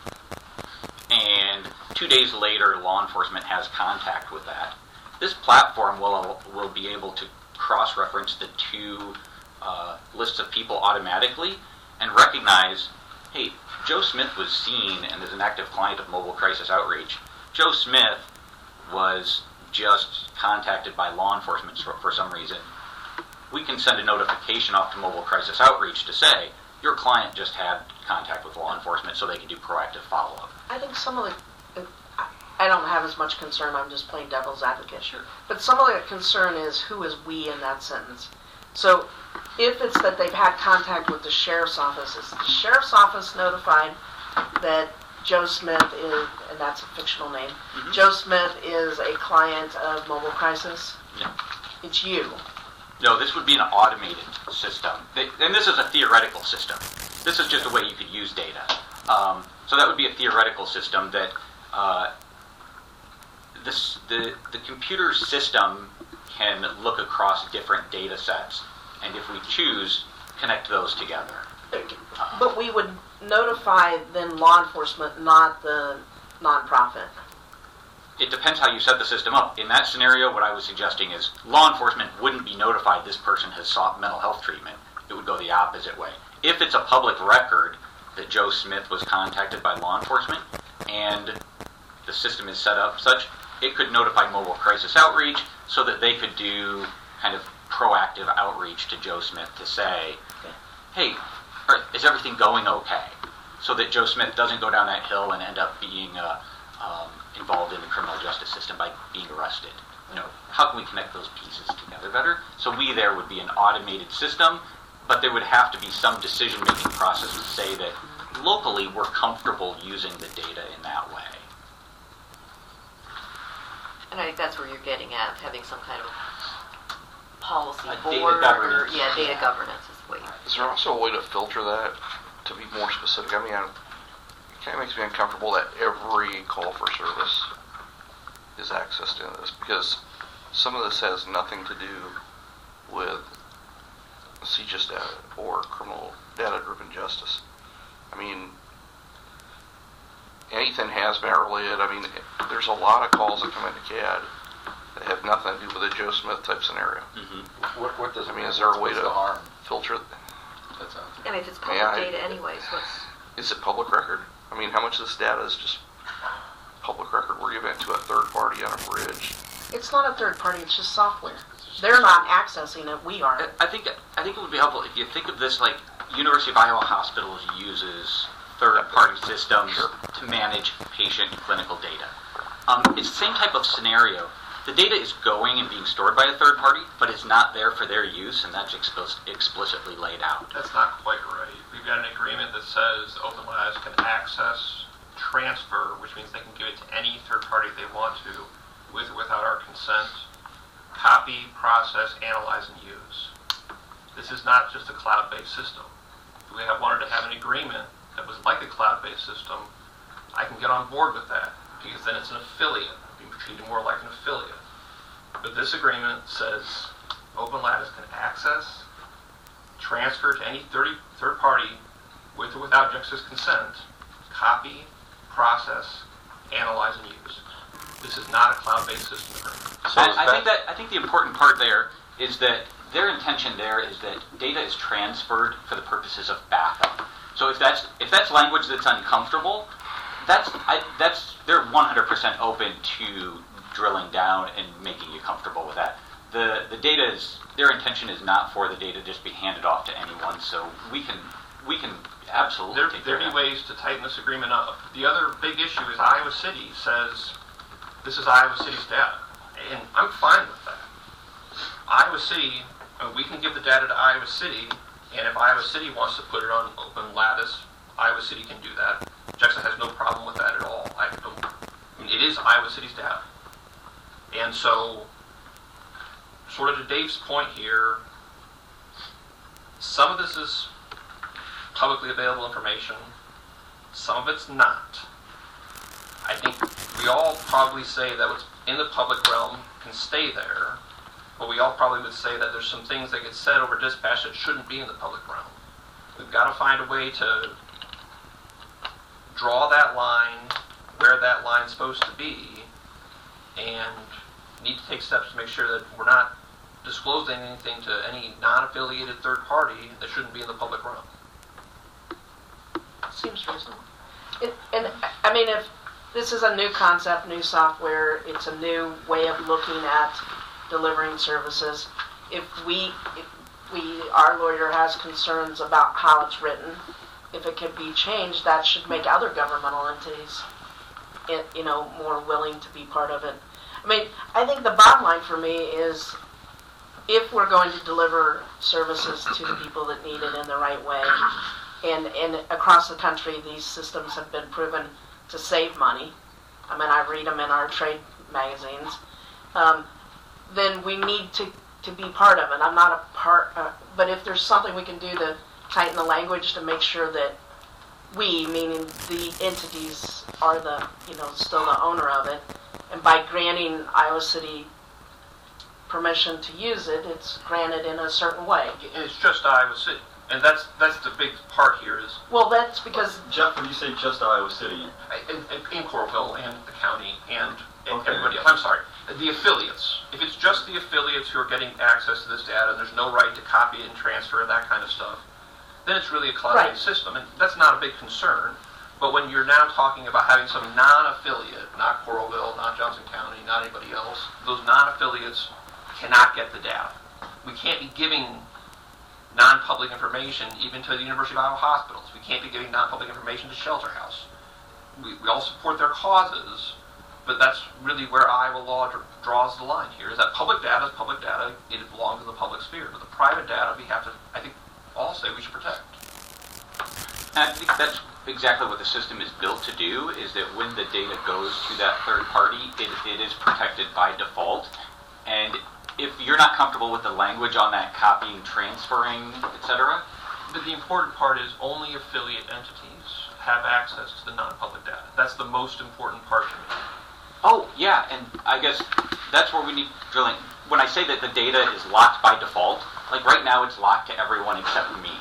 and 2 days later law enforcement has contact with that, this platform will be able to cross-reference the two lists of people automatically and recognize, hey, Joe Smith was seen and is an active client of mobile crisis outreach. Joe Smith was just contacted by law enforcement for some reason. We can send a notification off to mobile crisis outreach to say, your client just had contact with law enforcement so they can do proactive follow-up. I think some of the, I don't have as much concern, I'm just playing devil's advocate. Sure. But some of the concern is who is we in that sentence. So if it's that they've had contact with the sheriff's office, is the sheriff's office notified that Joe Smith is, and that's a fictional name, Joe Smith is a client of Mobile Crisis? No. It's you. No, this would be an automated system. And this is a theoretical system. This is just a way you could use data. So that would be a theoretical system that the computer system can look across different data sets, and if we choose, connect those together. But we would notify then law enforcement, not the nonprofit. It depends how you set the system up. In that scenario, what I was suggesting is law enforcement wouldn't be notified this person has sought mental health treatment. It would go the opposite way. If it's a public record that Joe Smith was contacted by law enforcement and the system is set up such, it could notify mobile crisis outreach so that they could do kind of proactive outreach to Joe Smith to say, hey, is everything going okay? So that Joe Smith doesn't go down that hill and end up being involved in the criminal justice system by being arrested. How can we connect those pieces together better? So we there would be an automated system, but there would have to be some decision-making process to say that locally we're comfortable using the data in that way. And I think that's where you're getting at, having some kind of policy A board. data governance. Data governance is the way. Is there also a way to filter that to be more specific? I mean, it kind of makes me uncomfortable that every call for service is accessed into this, because some of this has nothing to do with CGIS data or criminal data-driven justice. I mean, anything hazmat related, I mean, there's a lot of calls that come into CAD that have nothing to do with a Joe Smith type scenario. Mm-hmm. What does I mean, is there a way what's to the harm? filter? That's out I mean, if it's public Yeah, data anyways, what's... Is it public record? I mean, how much of this data is just public record? We're giving it to a third party on a bridge. It's not a third party, it's just software. They're not accessing it, we are. I think it would be helpful if you think of this like University of Iowa Hospitals uses third-party systems to manage patient and clinical data. It's the same type of scenario. The data is going and being stored by a third party, but it's not there for their use, and that's explicitly laid out. That's not quite right. We've got an agreement that says Open Lattice can access, transfer, which means they can give it to any third party they want to, with or without our consent, copy, process, analyze, and use. This is not just a cloud-based system. If we wanted to have an agreement that was like a cloud-based system, I can get on board with that, because then it's an affiliate. Being treated more like an affiliate. But this agreement says Open Lattice can access, transfer to any third party with or without Juxta's consent, copy, process, analyze, and use. This is not a cloud-based system agreement. I think the important part there is that their intention there is that data is transferred for the purposes of backup. So if that's language that's uncomfortable, they're 100% open to drilling down and making you comfortable with that. The data is, their intention is not for the data to just be handed off to anyone. So we can absolutely take There care of be that. ways to tighten this agreement up. The other big issue is Iowa City says this is Iowa City's data, and I'm fine with that. Iowa City, we can give the data to Iowa City, and if Iowa City wants to put it on Open Lattice, Iowa City can do that. Jexa has no problem with that at all. I mean, it is Iowa City's data. And so, sort of to Dave's point here, some of this is publicly available information, some of it's not. I think we all probably say that what's in the public realm can stay there, but we all probably would say that there's some things that get said over dispatch that shouldn't be in the public realm. We've got to find a way to draw that line where that line's supposed to be, and need to take steps to make sure that we're not disclosing anything to any non-affiliated third party that shouldn't be in the public realm. Seems reasonable. And I mean, if this is a new concept, new software, it's a new way of looking at delivering services. If our lawyer has concerns about how it's written, if it can be changed, that should make other governmental entities, more willing to be part of it. I mean, I think the bottom line for me is, if we're going to deliver services to the people that need it in the right way, and across the country, these systems have been proven to save money. I mean, I read them in our trade magazines. Then we need to be part of it. I'm not a part, but if there's something we can do to tighten the language to make sure that we, meaning the entities, are still the owner of it, and by granting Iowa City permission to use it, it's granted in a certain way. And it's just Iowa City. And that's the big part here is... Well, that's because... Jeff, when you say just Iowa City, In Coralville and the county and Okay. everybody else. I'm sorry. The affiliates. If it's just the affiliates who are getting access to this data, and there's no right to copy it and transfer and that kind of stuff, then it's really a cloud-based system. And that's not a big concern. But when you're now talking about having some non-affiliate, not Coralville, not Johnson County, not anybody else, those non-affiliates cannot get the data. We can't be giving non-public information even to the University of Iowa hospitals. We can't be giving non-public information to Shelter House. We all support their causes, but that's really where Iowa law draws the line here, is that public data is public data, it belongs in the public sphere. But the private data we have to, I think, all say we should protect. And I think that's exactly what the system is built to do, is that when the data goes to that third party, it is protected by default. And if you're not comfortable with the language on that copying, transferring, etc. But the important part is only affiliate entities have access to the non-public data. That's the most important part to me. Oh, yeah, and I guess that's where we need drilling. When I say that the data is locked by default, like right now it's locked to everyone except me.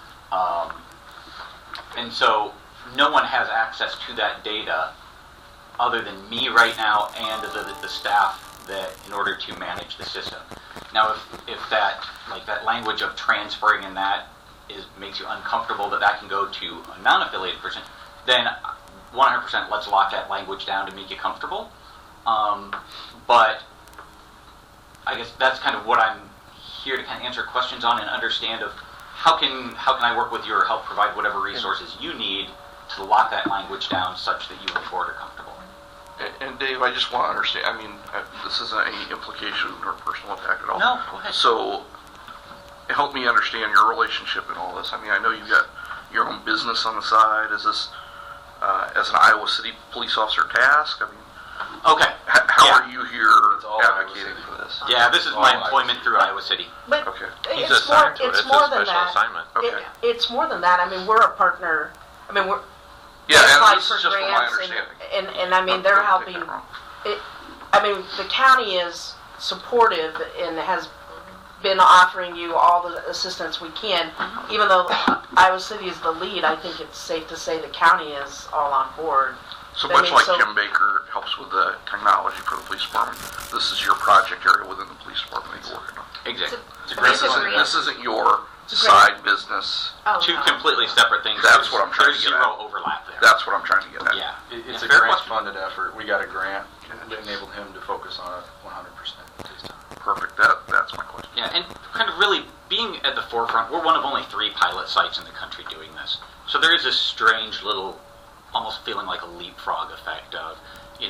And so no one has access to that data other than me right now and the staff that in order to manage the system. Now, if that language of transferring and that makes you uncomfortable that can go to a non-affiliated person, then 100% let's lock that language down to make you comfortable. But I guess that's kind of what I'm here to kind of answer questions on and understand of how can I work with you or help provide whatever resources you need to lock that language down such that you and the board are comfortable. And Dave, I just want to understand, I mean, this isn't any implication or personal attack at all. No, go ahead. So, help me understand your relationship in all this. I mean, I know you've got your own business on the side. Is this as an Iowa City police officer task? I mean, Okay. how are you here all advocating Iowa for this? Yeah, this is my employment through Iowa City. But Okay. He's it's more, assigned to it. it's It's more a than special that. assignment. Okay. It's more than that. I mean, we're a partner. I mean, we're Yeah, and applied this for is just from my grants understanding. and I mean, they're Don't take helping. that wrong. I mean, the county is supportive and has been offering you all the assistance we can. Even though Iowa City is the lead, I think it's safe to say the county is all on board. So I much mean, like so- Jim Baker helps with the technology for the police department, this is your project area within the police department that you're working on. Exactly. It's a But great it's a system. grant. This isn't your It's a great- side business. Oh, Two no. completely separate things. That's what I'm trying There's to get zero at. overlap there. That's what I'm trying to get at. Yeah. It's Yeah, a fair grant question. funded effort. We got a grant that enabled him to focus on it 100% at this time. Perfect. That's my question. Yeah, and kind of really being at the forefront, we're one of only 3 pilot sites in the country doing this. So there is this strange little, almost feeling like a leapfrog effect of,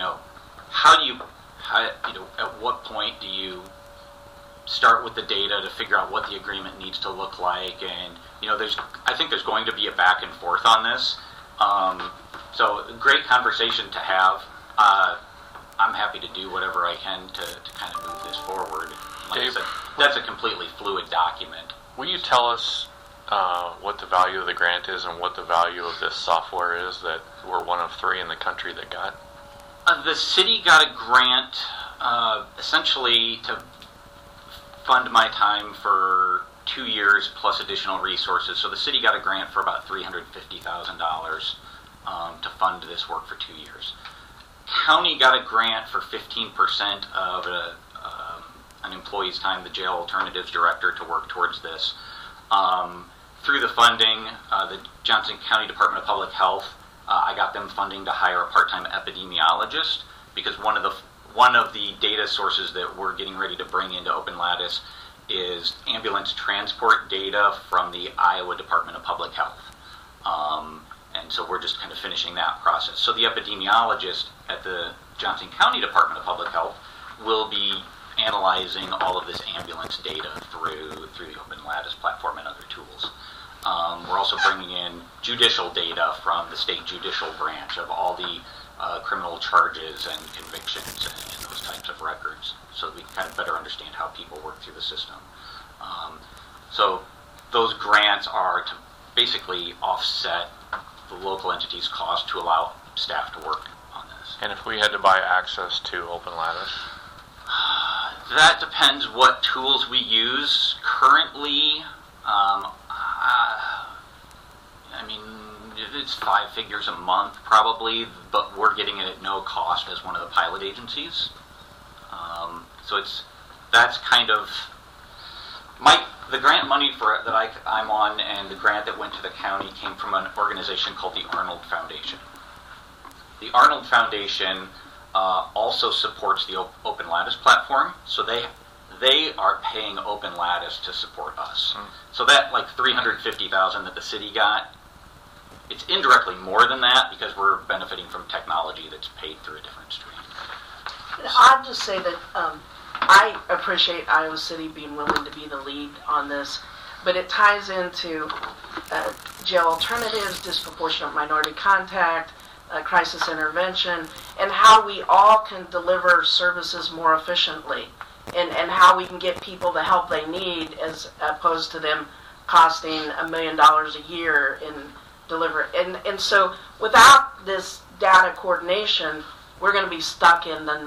at what point do you start with the data to figure out what the agreement needs to look like, and I think there's going to be a back and forth on this. So great conversation to have. I'm happy to do whatever I can to kind of move this forward. Like I Dave, said, that's a completely fluid document. Will you tell us what the value of the grant is and what the value of this software is that we're one of 3 in the country that got? The city got a grant essentially to fund my time for 2 years plus additional resources. So the city got a grant for about $350,000 to fund this work for 2 years. County got a grant for 15% of an employee's time, the jail alternatives director, to work towards this. Through the funding, the Johnson County Department of Public Health, I got them funding to hire a part-time epidemiologist, because one of the data sources that we're getting ready to bring into Open Lattice is ambulance transport data from the Iowa Department of Public Health. And so we're just kind of finishing that process. So the epidemiologist at the Johnson County Department of Public Health will be analyzing all of this ambulance data through the Open Lattice platform and other tools. We're also bringing in judicial data from the state judicial branch of all the criminal charges and convictions and those types of records, so we can kind of better understand how people work through the system. So those grants are to basically offset the local entity's cost to allow staff to work on this. And if we had to buy access to Open Lattice? That depends what tools we use. Currently, it's 5 figures a month probably, but we're getting it at no cost as one of the pilot agencies. So that's kind of the grant money that I'm on, and the grant that went to the county came from an organization called the Arnold Foundation. The Arnold Foundation also supports the Open Lattice platform, so they are paying Open Lattice to support us. So that $350,000 that the city got, it's indirectly more than that because we're benefiting from technology that's paid through a different stream. I'll just say that I appreciate Iowa City being willing to be the lead on this, but it ties into jail alternatives, disproportionate minority contact, crisis intervention, and how we all can deliver services more efficiently, and how we can get people the help they need as opposed to them costing $1 million a year in deliver. And so without this data coordination, we're going to be stuck in the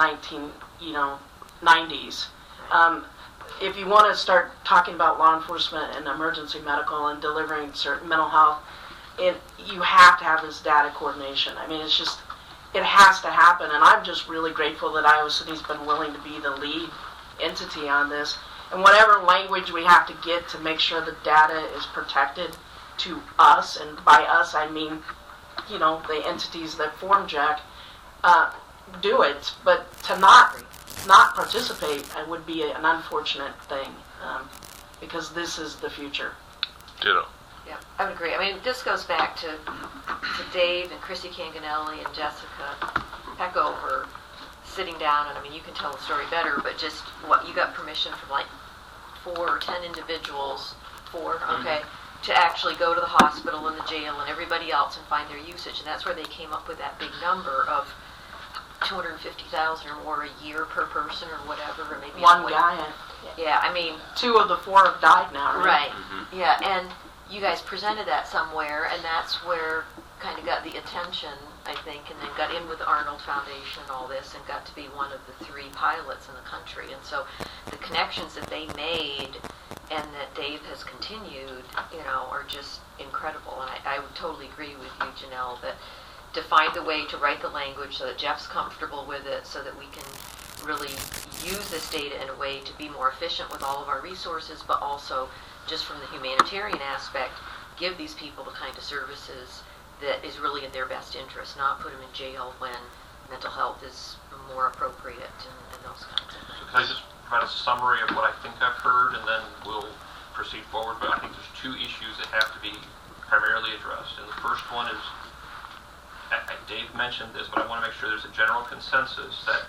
90s. If you want to start talking about law enforcement and emergency medical and delivering certain mental health, you have to have this data coordination. I mean, it has to happen, and I'm just really grateful that Iowa City's been willing to be the lead entity on this. And whatever language we have to get to make sure the data is protected to us, and by us I mean, the entities that form JAC, do it. But to not participate would be an unfortunate thing, because this is the future. Ditto. Yeah, I would agree. I mean, this goes back to Dave and Chrissy Canganelli and Jessica Peckover sitting down, and you can tell the story better, but just what you got permission from 4 or 10 individuals, to actually go to the hospital and the jail and everybody else and find their usage, and that's where they came up with that big number of $250,000 or more a year per person or whatever, or maybe One guy. Yeah, 2 of the 4 have died now, right? Right. Mm-hmm. Yeah, and you guys presented that somewhere, and that's where kind of got the attention, I think, and then got in with the Arnold Foundation and all this, and got to be one of the 3 pilots in the country. And so the connections that they made and that Dave has continued, are just incredible. And I would totally agree with you, Janelle, that to find a way to write the language so that Jeff's comfortable with it, so that we can really use this data in a way to be more efficient with all of our resources, but also just from the humanitarian aspect, give these people the kind of services that is really in their best interest, not put them in jail when mental health is more appropriate and those kinds of things. Can I just provide a summary of what I think I've heard, and then we'll proceed forward? But I think there's two issues that have to be primarily addressed. And the first one is, Dave mentioned this, but I want to make sure there's a general consensus that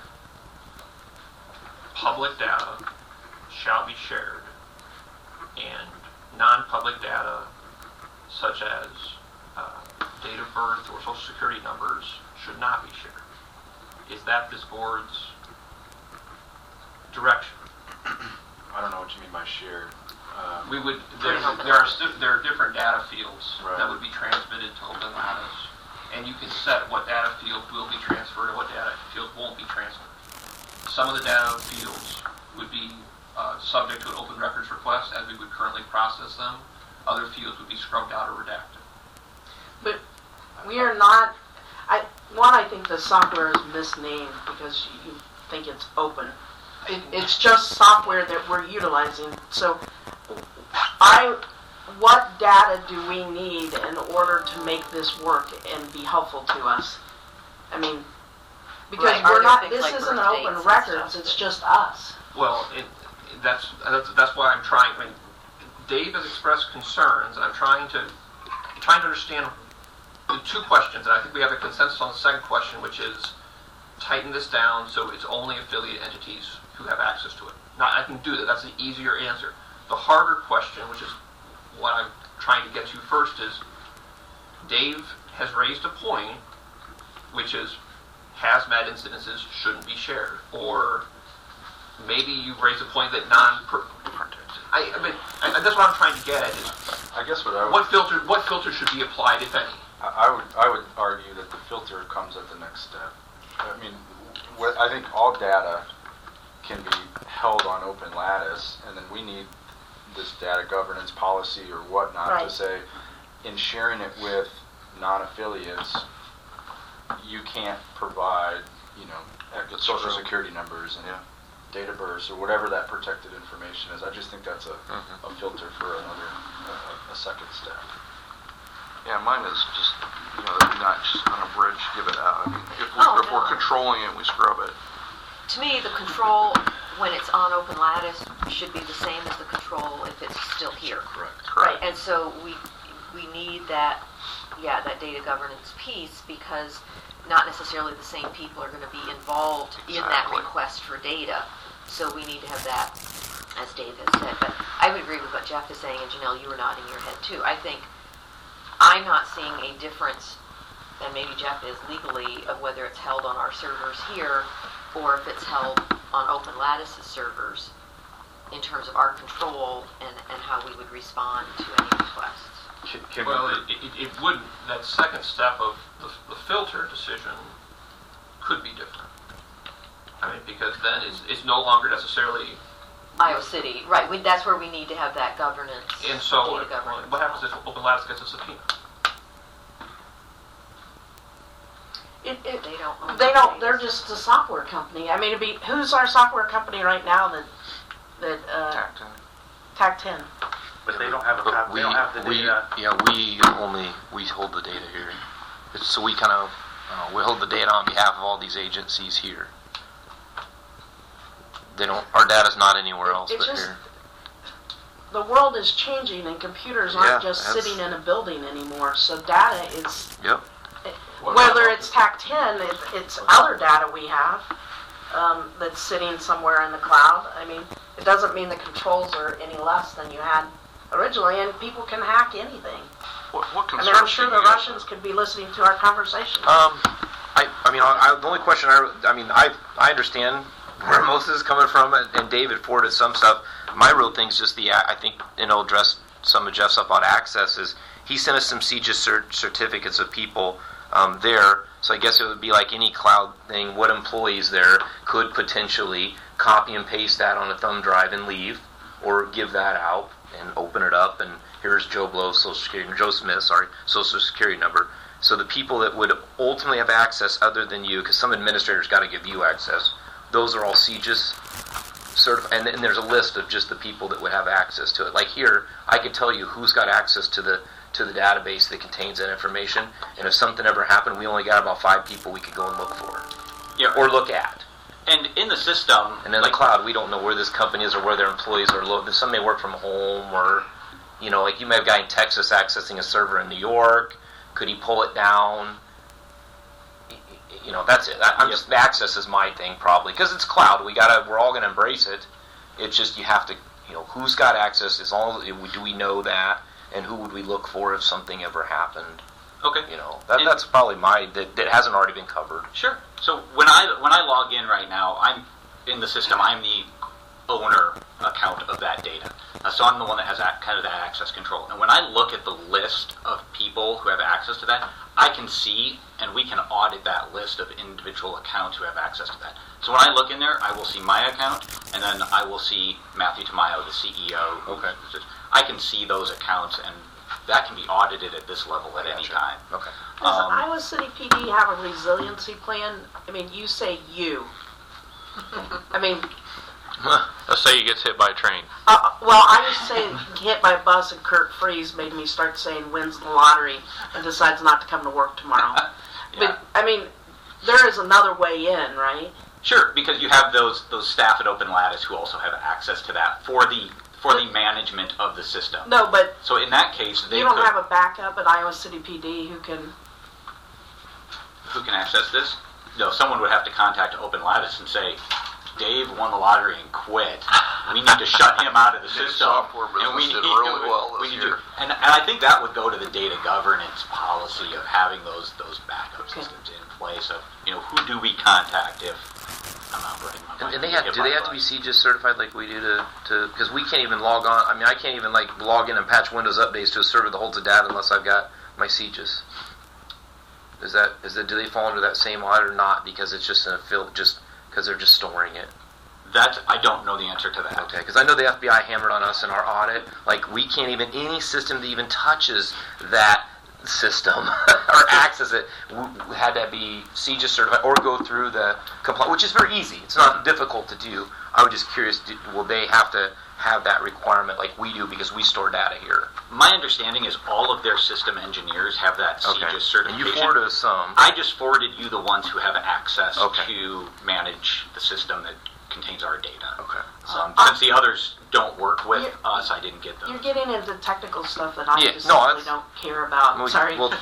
public data shall be shared, and non-public data, such as date of birth or social security numbers, should not be shared. Is that this board's direction? I don't know what you mean by shared. We would there are different data fields that would be transmitted to Open Lattice, and you can set what data field will be transferred and what data field won't be transferred. Some of the data fields would be subject to an open records request, as we would currently process them. Other fields would be scrubbed out or redacted. But we are not, I think the software is misnamed because you think it's open. It's just software that we're utilizing. So what data do we need in order to make this work and be helpful to us? I mean, because Right. Are we're there not, things this like isn't birth open dates and records, stuff? it's just us. Well, that's why I'm trying. I mean, Dave has expressed concerns, and I'm trying to understand the two questions. And I think we have a consensus on the second question, which is tighten this down so it's only affiliate entities who have access to it. Now, I can do that. That's the easier answer. The harder question, which is what I'm trying to get to first, is Dave has raised a point, which is hazmat incidences shouldn't be shared, or maybe you raise a point that that's what I'm trying to get at is I guess what I would, what filter should be applied, if any. I would argue that the filter comes at the next step. I mean, I think all data can be held on Open Lattice, and then we need this data governance policy or whatnot Right. to say, in sharing it with non-affiliates, you can't provide, social security numbers and date of birth or whatever that protected information is. I just think that's a filter for a second step. Yeah, mine is just, that we not just on a bridge give it out. I mean, if we're controlling it, we scrub it. To me, the control when it's on Open Lattice should be the same as the control if it's still here. Correct. And so we need that data governance piece, because not necessarily the same people are going to be involved in that Exactly. request for data. So we need to have that, as Dave has said. But I would agree with what Jeff is saying, and Janelle, you were nodding your head too. I think I'm not seeing a difference, and maybe Jeff is legally, of whether it's held on our servers here or if it's held on Open Lattice's servers in terms of our control and how we would respond to any requests. Well, it wouldn't. That second step of the filter decision could be different. I mean, because then it's no longer necessarily. Iowa City, right? That's where we need to have that governance. And so, data governance. what happens if Open Lattice gets a subpoena? They don't. They're just a software company. I mean, who's our software company right now that TAC-10. But they don't have a copy. They don't have the data. We hold the data here. So we kind of we hold the data on behalf of all these agencies here. They don't. Our data's not anywhere else but here. The world is changing, and computers aren't just sitting in a building anymore. So data is. Yep. Whether it's TAC-10, it's other data we have that's sitting somewhere in the cloud. I mean, it doesn't mean the controls are any less than you had originally, and people can hack anything. What concerns I'm sure you the guys? Russians could be listening to our conversation. The only question I understand where most of this is coming from, and David forwarded some stuff. My real thing is just I think, address some of Jeff's about access is he sent us some CGIS certificates of people there. So I guess it would be like any cloud thing. What employees there could potentially copy and paste that on a thumb drive and leave, or give that out and open it up, and here's Joe Blow's Social Security, Joe Smith's, Social Security number. So the people that would ultimately have access other than you, because some administrators got to give you access, those are all CGIS certified, and there's a list of just the people that would have access to it. Like here, I could tell you who's got access to the database that contains that information, and if something ever happened, we only got about 5 people we could go and look for. Yeah. Or look at. And in the system, And in the cloud, we don't know where this company is or where their employees are located. Some may work from home, or, like you may have a guy in Texas accessing a server in New York. Could he pull it down? That's it. Just access is my thing probably, because it's cloud. We're all going to embrace it. It's just you have to, who's got access? Do we know that? And who would we look for if something ever happened? Okay. That's probably that hasn't already been covered. Sure. So when I log in right now, I'm in the system. I'm the owner account of that data. So I'm the one that has kind of that access control. And when I look at the list of people who have access to that, I can see and we can audit that list of individual accounts who have access to that. So when I look in there, I will see my account, and then I will see Matthew Tamayo, the CEO. Okay. I can see those accounts, and that can be audited at this level at any time. Okay. Does Iowa City PD have a resiliency plan? I mean, you say you. I mean, Let's say he gets hit by a train. well, I just say hit by a bus, and Kurt Freeze made me start saying wins the lottery and decides not to come to work tomorrow. But I mean, there is another way in, right? Sure, because you have those staff at Open Lattice who also have access to that for the management of the system. No, but so in that case, you don't have a backup at Iowa City PD who can access this. No, someone would have to contact Open Lattice and say, Dave won the lottery and quit. We need to shut him out of the system. Software business did really well this year. And I think that would go to the data governance policy of having those backup systems in place of, who do we contact if I'm operating my And do they have to be CGIS certified like we do to because we can't even log on. I mean, I can't even log in and patch Windows updates to a server that holds the data unless I've got my CGIS. Do they fall under that same audit or not? Because it's just in a field, just because they're just storing it. I don't know the answer to that. Okay, because I know the FBI hammered on us in our audit. We can't even, any system that even touches that system or access it had to be CGIS certified or go through the compliance, which is very easy. It's not difficult to do. I was just curious, will they have to have that requirement like we do because we store data here? My understanding is all of their system engineers have that CGIS certification. And you forwarded us some. I just forwarded you the ones who have access to manage the system that contains our data. Okay. Since the others don't work with us, I didn't get those. You're getting into technical stuff that I just simply don't care about. Sorry. Well,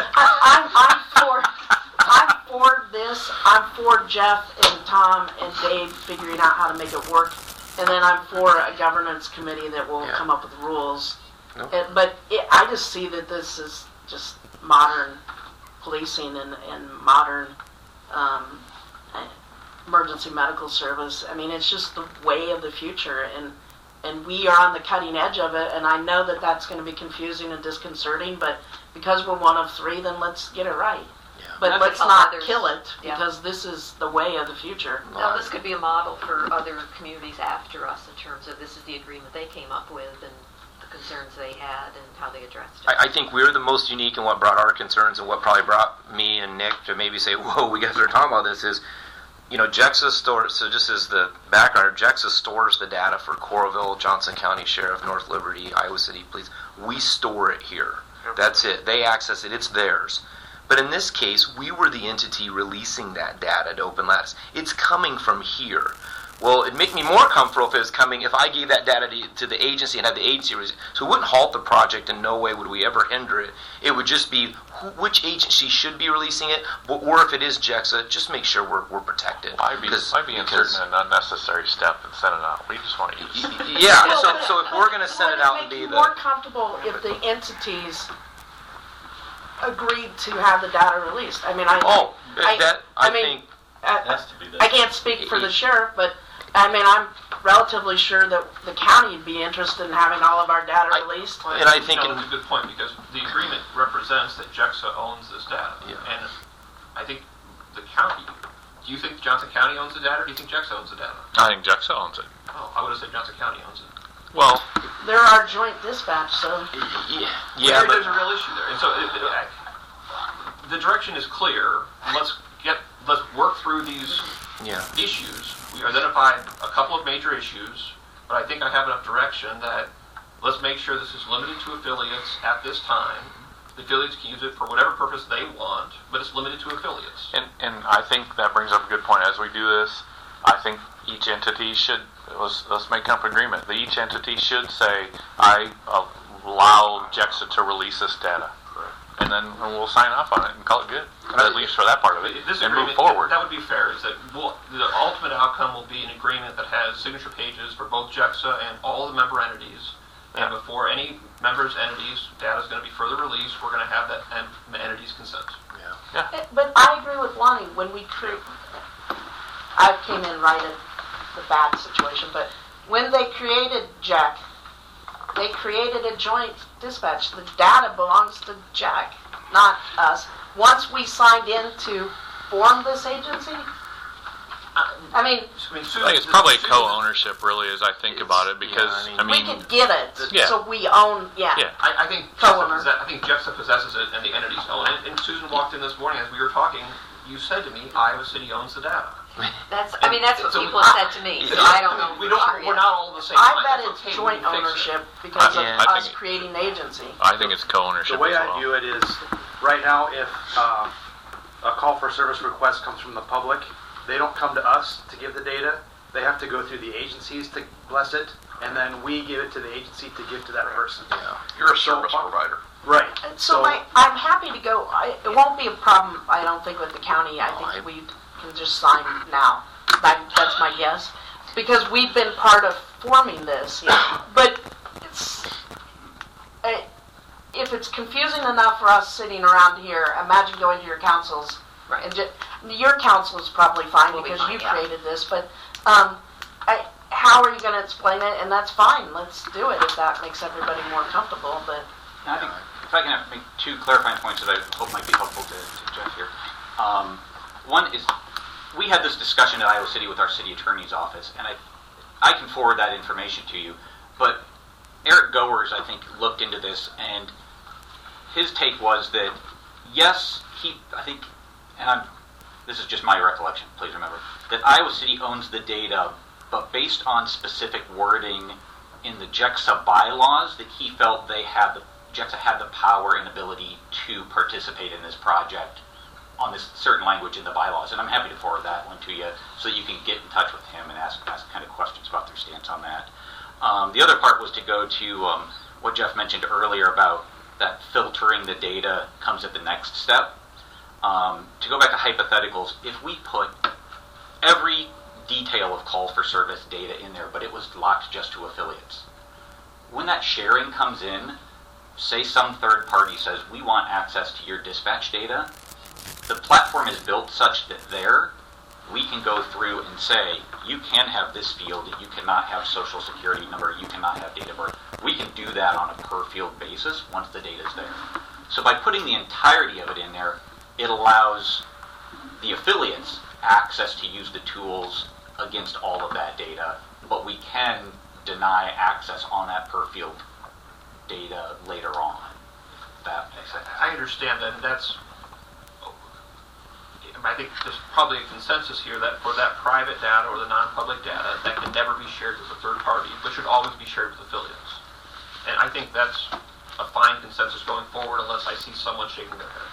I'm for this. I'm for Jeff and Tom and Dave figuring out how to make it work. And then I'm for a governance committee that will come up with rules. Nope. But I just see that this is just modern policing and modern emergency medical service. I mean, it's just the way of the future, and we are on the cutting edge of it, and I know that that's going to be confusing and disconcerting, but because we're one of 3, then let's get it right. Yeah. But let's not kill it, because this is the way of the future. Now, this could be a model for other communities after us in terms of this is the agreement they came up with and the concerns they had and how they addressed it. I think we're the most unique in what brought our concerns, and what probably brought me and Nick to maybe say, whoa, we guys are talking about this is, JEXA stores, so just as the background, JEXA stores the data for Coralville, Johnson County Sheriff, North Liberty, Iowa City Police. We store it here. That's it. They access it. It's theirs. But in this case, we were the entity releasing that data to Open Lattice. It's coming from here. Well, it'd make me more comfortable if it was coming, if I gave that data to the agency and had the agency release. So it wouldn't halt the project. In no way would we ever hinder it. It would just be which agency should be releasing it, or if it is JEXA, just make sure we're protected. I'd be inserting an unnecessary step and send it out. We just want to use it. Yeah, so if we're going to send it out and be the... more comfortable if the entities agreed to have the data released. I mean, I think I can't speak for the sheriff, but I mean, I'm relatively sure that the county would be interested in having all of our data released. And I think that's a good point, because the agreement represents that JEXA owns this data. Yeah. And I think the county, do you think Johnson County owns the data, or do you think JEXA owns the data? I think JEXA owns it. Oh, I would have said Johnson County owns it. Well, they're our joint dispatch, so... Yeah, there's a real issue there. And so the direction is clear. Let's work through these Yeah. issues. We identified a couple of major issues, but I think I have enough direction that let's make sure this is limited to affiliates at this time. The affiliates can use it for whatever purpose they want, but it's limited to affiliates. And I think that brings up a good point. As we do this, I think each entity should, let's make up an agreement. Each entity should say, I allow JEXA to release this data. And then we'll sign off on it and call it good, at least for that part of it, This and move agreement, forward. that would be fair, is that the ultimate outcome will be an agreement that has signature pages for both JEXA and all the member entities. And before any members' entities' data is going to be further released, we're going to have that entity's consent. But I agree with Lonnie, when we I came in right at the bad situation, but when they created Jack, they created a joint dispatch. The data belongs to Jack, not us. Once we signed in to form this agency, I mean, Susan, I think it's probably a co-ownership, really, as I think about it, because, we could get it, Yeah. so we own, I think Co-owner. JEXA possesses it and the entities own it. And Susan walked in this morning as we were talking. You said to me, Iowa City owns the data. That's what So people have said to me, so I don't know. We're not all the same. I mind. bet That's it's okay, joint we can fix it. ownership because of I us think- creating the agency. I think it's co-ownership The way as I well. view it is, right now, if a call for service request comes from the public, they don't come to us to give the data. They have to go through the agencies to bless it, and then we give it to the agency to give to that person. You're a service provider. Right. So I'm happy to go. It won't be a problem, I don't think, with the county. I think we can just sign now. That's my guess. Because we've been part of forming this. But if it's confusing enough for us sitting around here, imagine going to your councils. Right. And your council is probably fine We'll be because fine, you yeah. created this. But how are you going to explain it? And that's fine. Let's do it if that makes everybody more comfortable. But I think if I can make two clarifying points that I hope might be helpful to Jeff here. One is, we had this discussion at Iowa City with our city attorney's office, and I can forward that information to you, but Eric Goers, I think, looked into this, and his take was that, yes, this is just my recollection, please remember, that Iowa City owns the data, but based on specific wording in the JEXA bylaws, that he felt JEXA had the power and ability to participate in this project on this certain language in the bylaws. And I'm happy to forward that one to you so that you can get in touch with him and ask kind of questions about their stance on that. The other part was to go to what Jeff mentioned earlier about that filtering the data comes at the next step. To go back to hypotheticals, if we put every detail of call for service data in there, but it was locked just to affiliates, when that sharing comes in, say some third party says, we want access to your dispatch data, the platform is built such that we can go through and say, you can have this field, you cannot have social security number, you cannot have date of birth. We can do that on a per field basis once the data is there. So by putting the entirety of it in there, it allows the affiliates access to use the tools against all of that data, but we can deny access on that per field data later on. That makes sense. I understand that, and I think there's probably a consensus here that for that private data or the non-public data, that can never be shared with a third party, but should always be shared with affiliates. And I think that's a fine consensus going forward, unless I see someone shaking their head.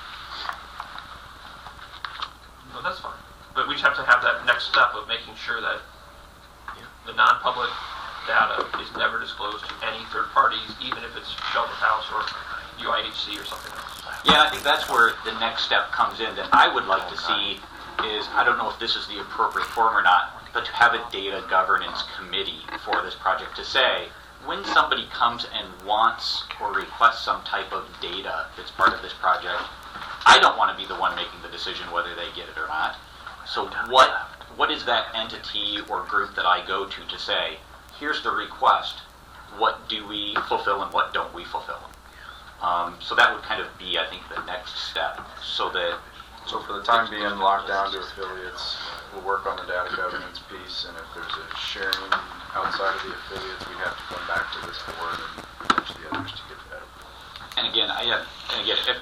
No, that's fine. But we just have to have that next step of making sure that the non-public data is never disclosed to any third parties, even if it's Shelter House or UIHC or something else. Yeah, I think that's where the next step comes in that I would like to see is, I don't know if this is the appropriate form or not, but to have a data governance committee for this project to say, when somebody comes and wants or requests some type of data that's part of this project, I don't want to be the one making the decision whether they get it or not. So what is that entity or group that I go to say, here's the request, what do we fulfill and what don't we fulfill? So that would kind of be, I think, the next step, so for the time being, locked down to affiliates, we'll work on the data governance piece, and if there's a sharing outside of the affiliates, we have to come back to this board and potentially others to get that. And again,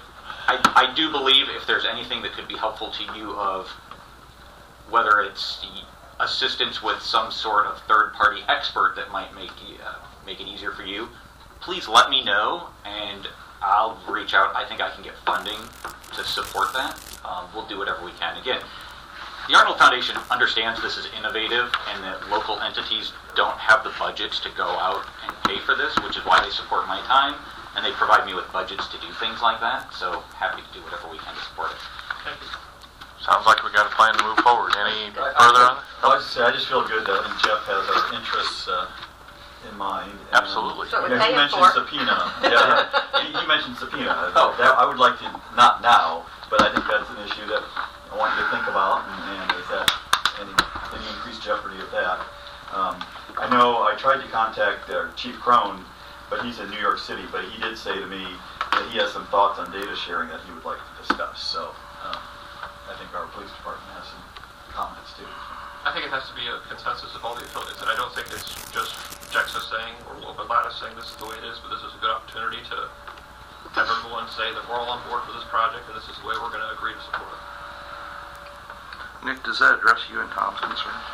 I do believe if there's anything that could be helpful to you of whether it's the assistance with some sort of third-party expert that might make it easier for you, please let me know and I'll reach out. I think I can get funding to support that. We'll do whatever we can. Again, the Arnold Foundation understands this is innovative and that local entities don't have the budgets to go out and pay for this, which is why they support my time, and they provide me with budgets to do things like that. So happy to do whatever we can to support it. Sounds like we got a plan to move forward. Any further on it? I just feel good that Jeff has our interests in mind. And, Absolutely. So you we're paying mentioned for. subpoena. Yeah, he mentioned subpoena. Oh. I would like to, not now, but I think that's an issue that I want you to think about, and is that any increased jeopardy of that. I know I tried to contact Chief Crone, but he's in New York City, but he did say to me that he has some thoughts on data sharing that he would like to discuss. So I think our police department has some comments too. I think it has to be a consensus of all the affiliates, and I don't think it's just JEXA saying or Open Lattice saying this is the way it is, but this is a good opportunity to have everyone say that we're all on board for this project and this is the way we're going to agree to support it. Nick, does that address you and Tom's concerns?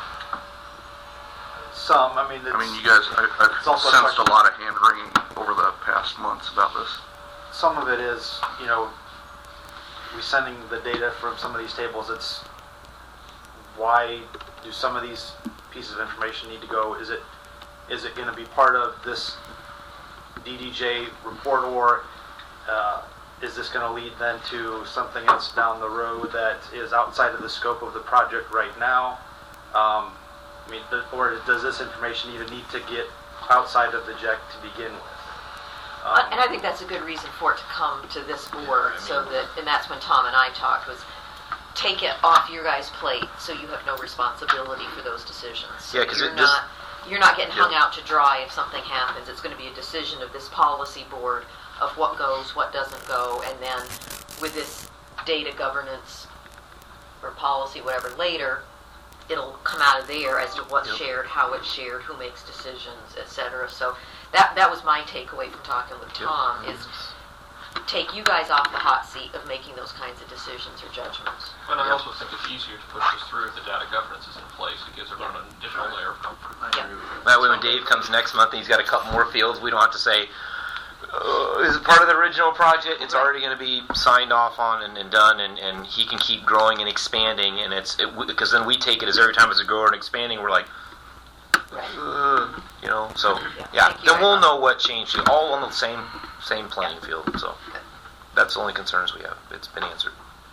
Some, I mean, You guys, I've it's also a sensed a question- lot of hand-wringing over the past months about this. some of it is, we sending the data from some of these tables. It's why do some of these pieces of information need to go? Is it going to be part of this DDJ report, or is this going to lead then to something else down the road that is outside of the scope of the project right now? Or does this information even need to get outside of the JEC to begin with? And I think that's a good reason for it to come to this board, and that's when Tom and I talked, was take it off your guys' plate so you have no responsibility for those decisions. Yeah, 'cause you're not getting hung out to dry if something happens. It's going to be a decision of this policy board of what goes, what doesn't go, and then with this data governance or policy, whatever, later, it'll come out of there as to what's shared, how it's shared, who makes decisions, etc. So that was my takeaway from talking with Tom, is take you guys off the hot seat of making those kinds of decisions or judgments. And I also think it's easier to push this through if the data governance is in place. It gives everyone an additional layer of comfort. Yeah. That way when Dave comes next month and he's got a couple more fields, we don't have to say, is it part of the original project? It's already going to be signed off on and done, and he can keep growing and expanding, and because then we take it as every time it's a grower and expanding, we're like, so yeah, Thank you then very we'll much. know what changed. All on the same playing field. So that's the only concerns we have. It's been answered.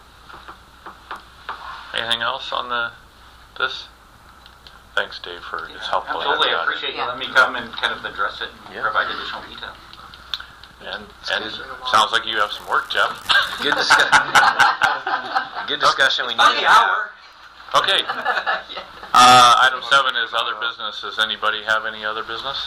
Anything else on this? Thanks, Dave, for his help. Absolutely, I appreciate you letting me come and kind of address it and provide additional detail. And sounds like you have some work, Jeff. Good discussion. Good discussion. We need the hour. Okay. Item 7 is other business. Does anybody have any other business?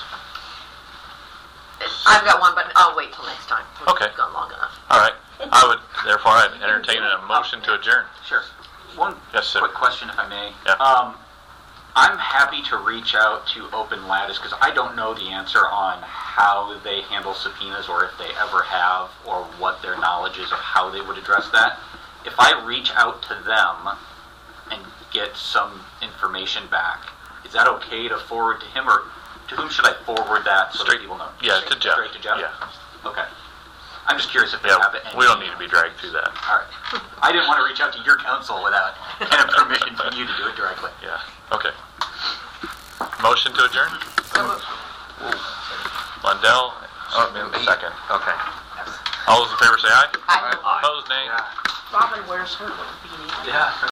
I've got one, but I'll wait till next time. Okay. It's gone long enough. All right. Therefore, I'd entertain a motion to adjourn. Sure. One Yes, sir. quick question, if I may. Yeah. I'm happy to reach out to Open Lattice because I don't know the answer on how they handle subpoenas or if they ever have or what their knowledge is of how they would address that. If I reach out to them and get some information back, is that okay to forward to him, or to whom should I forward that so that people know? Yeah, to Jeff. Straight to Jeff? Yeah. Okay. I'm just curious if they have it. We don't need to be dragged through that. All right. I didn't want to reach out to your council without kind of permission from you to do it directly. Yeah. Okay. Motion to adjourn? Lundell, second. Okay. All those in favor say aye. Aye. Opposed, nay. Robin wears her little beanie. Yeah.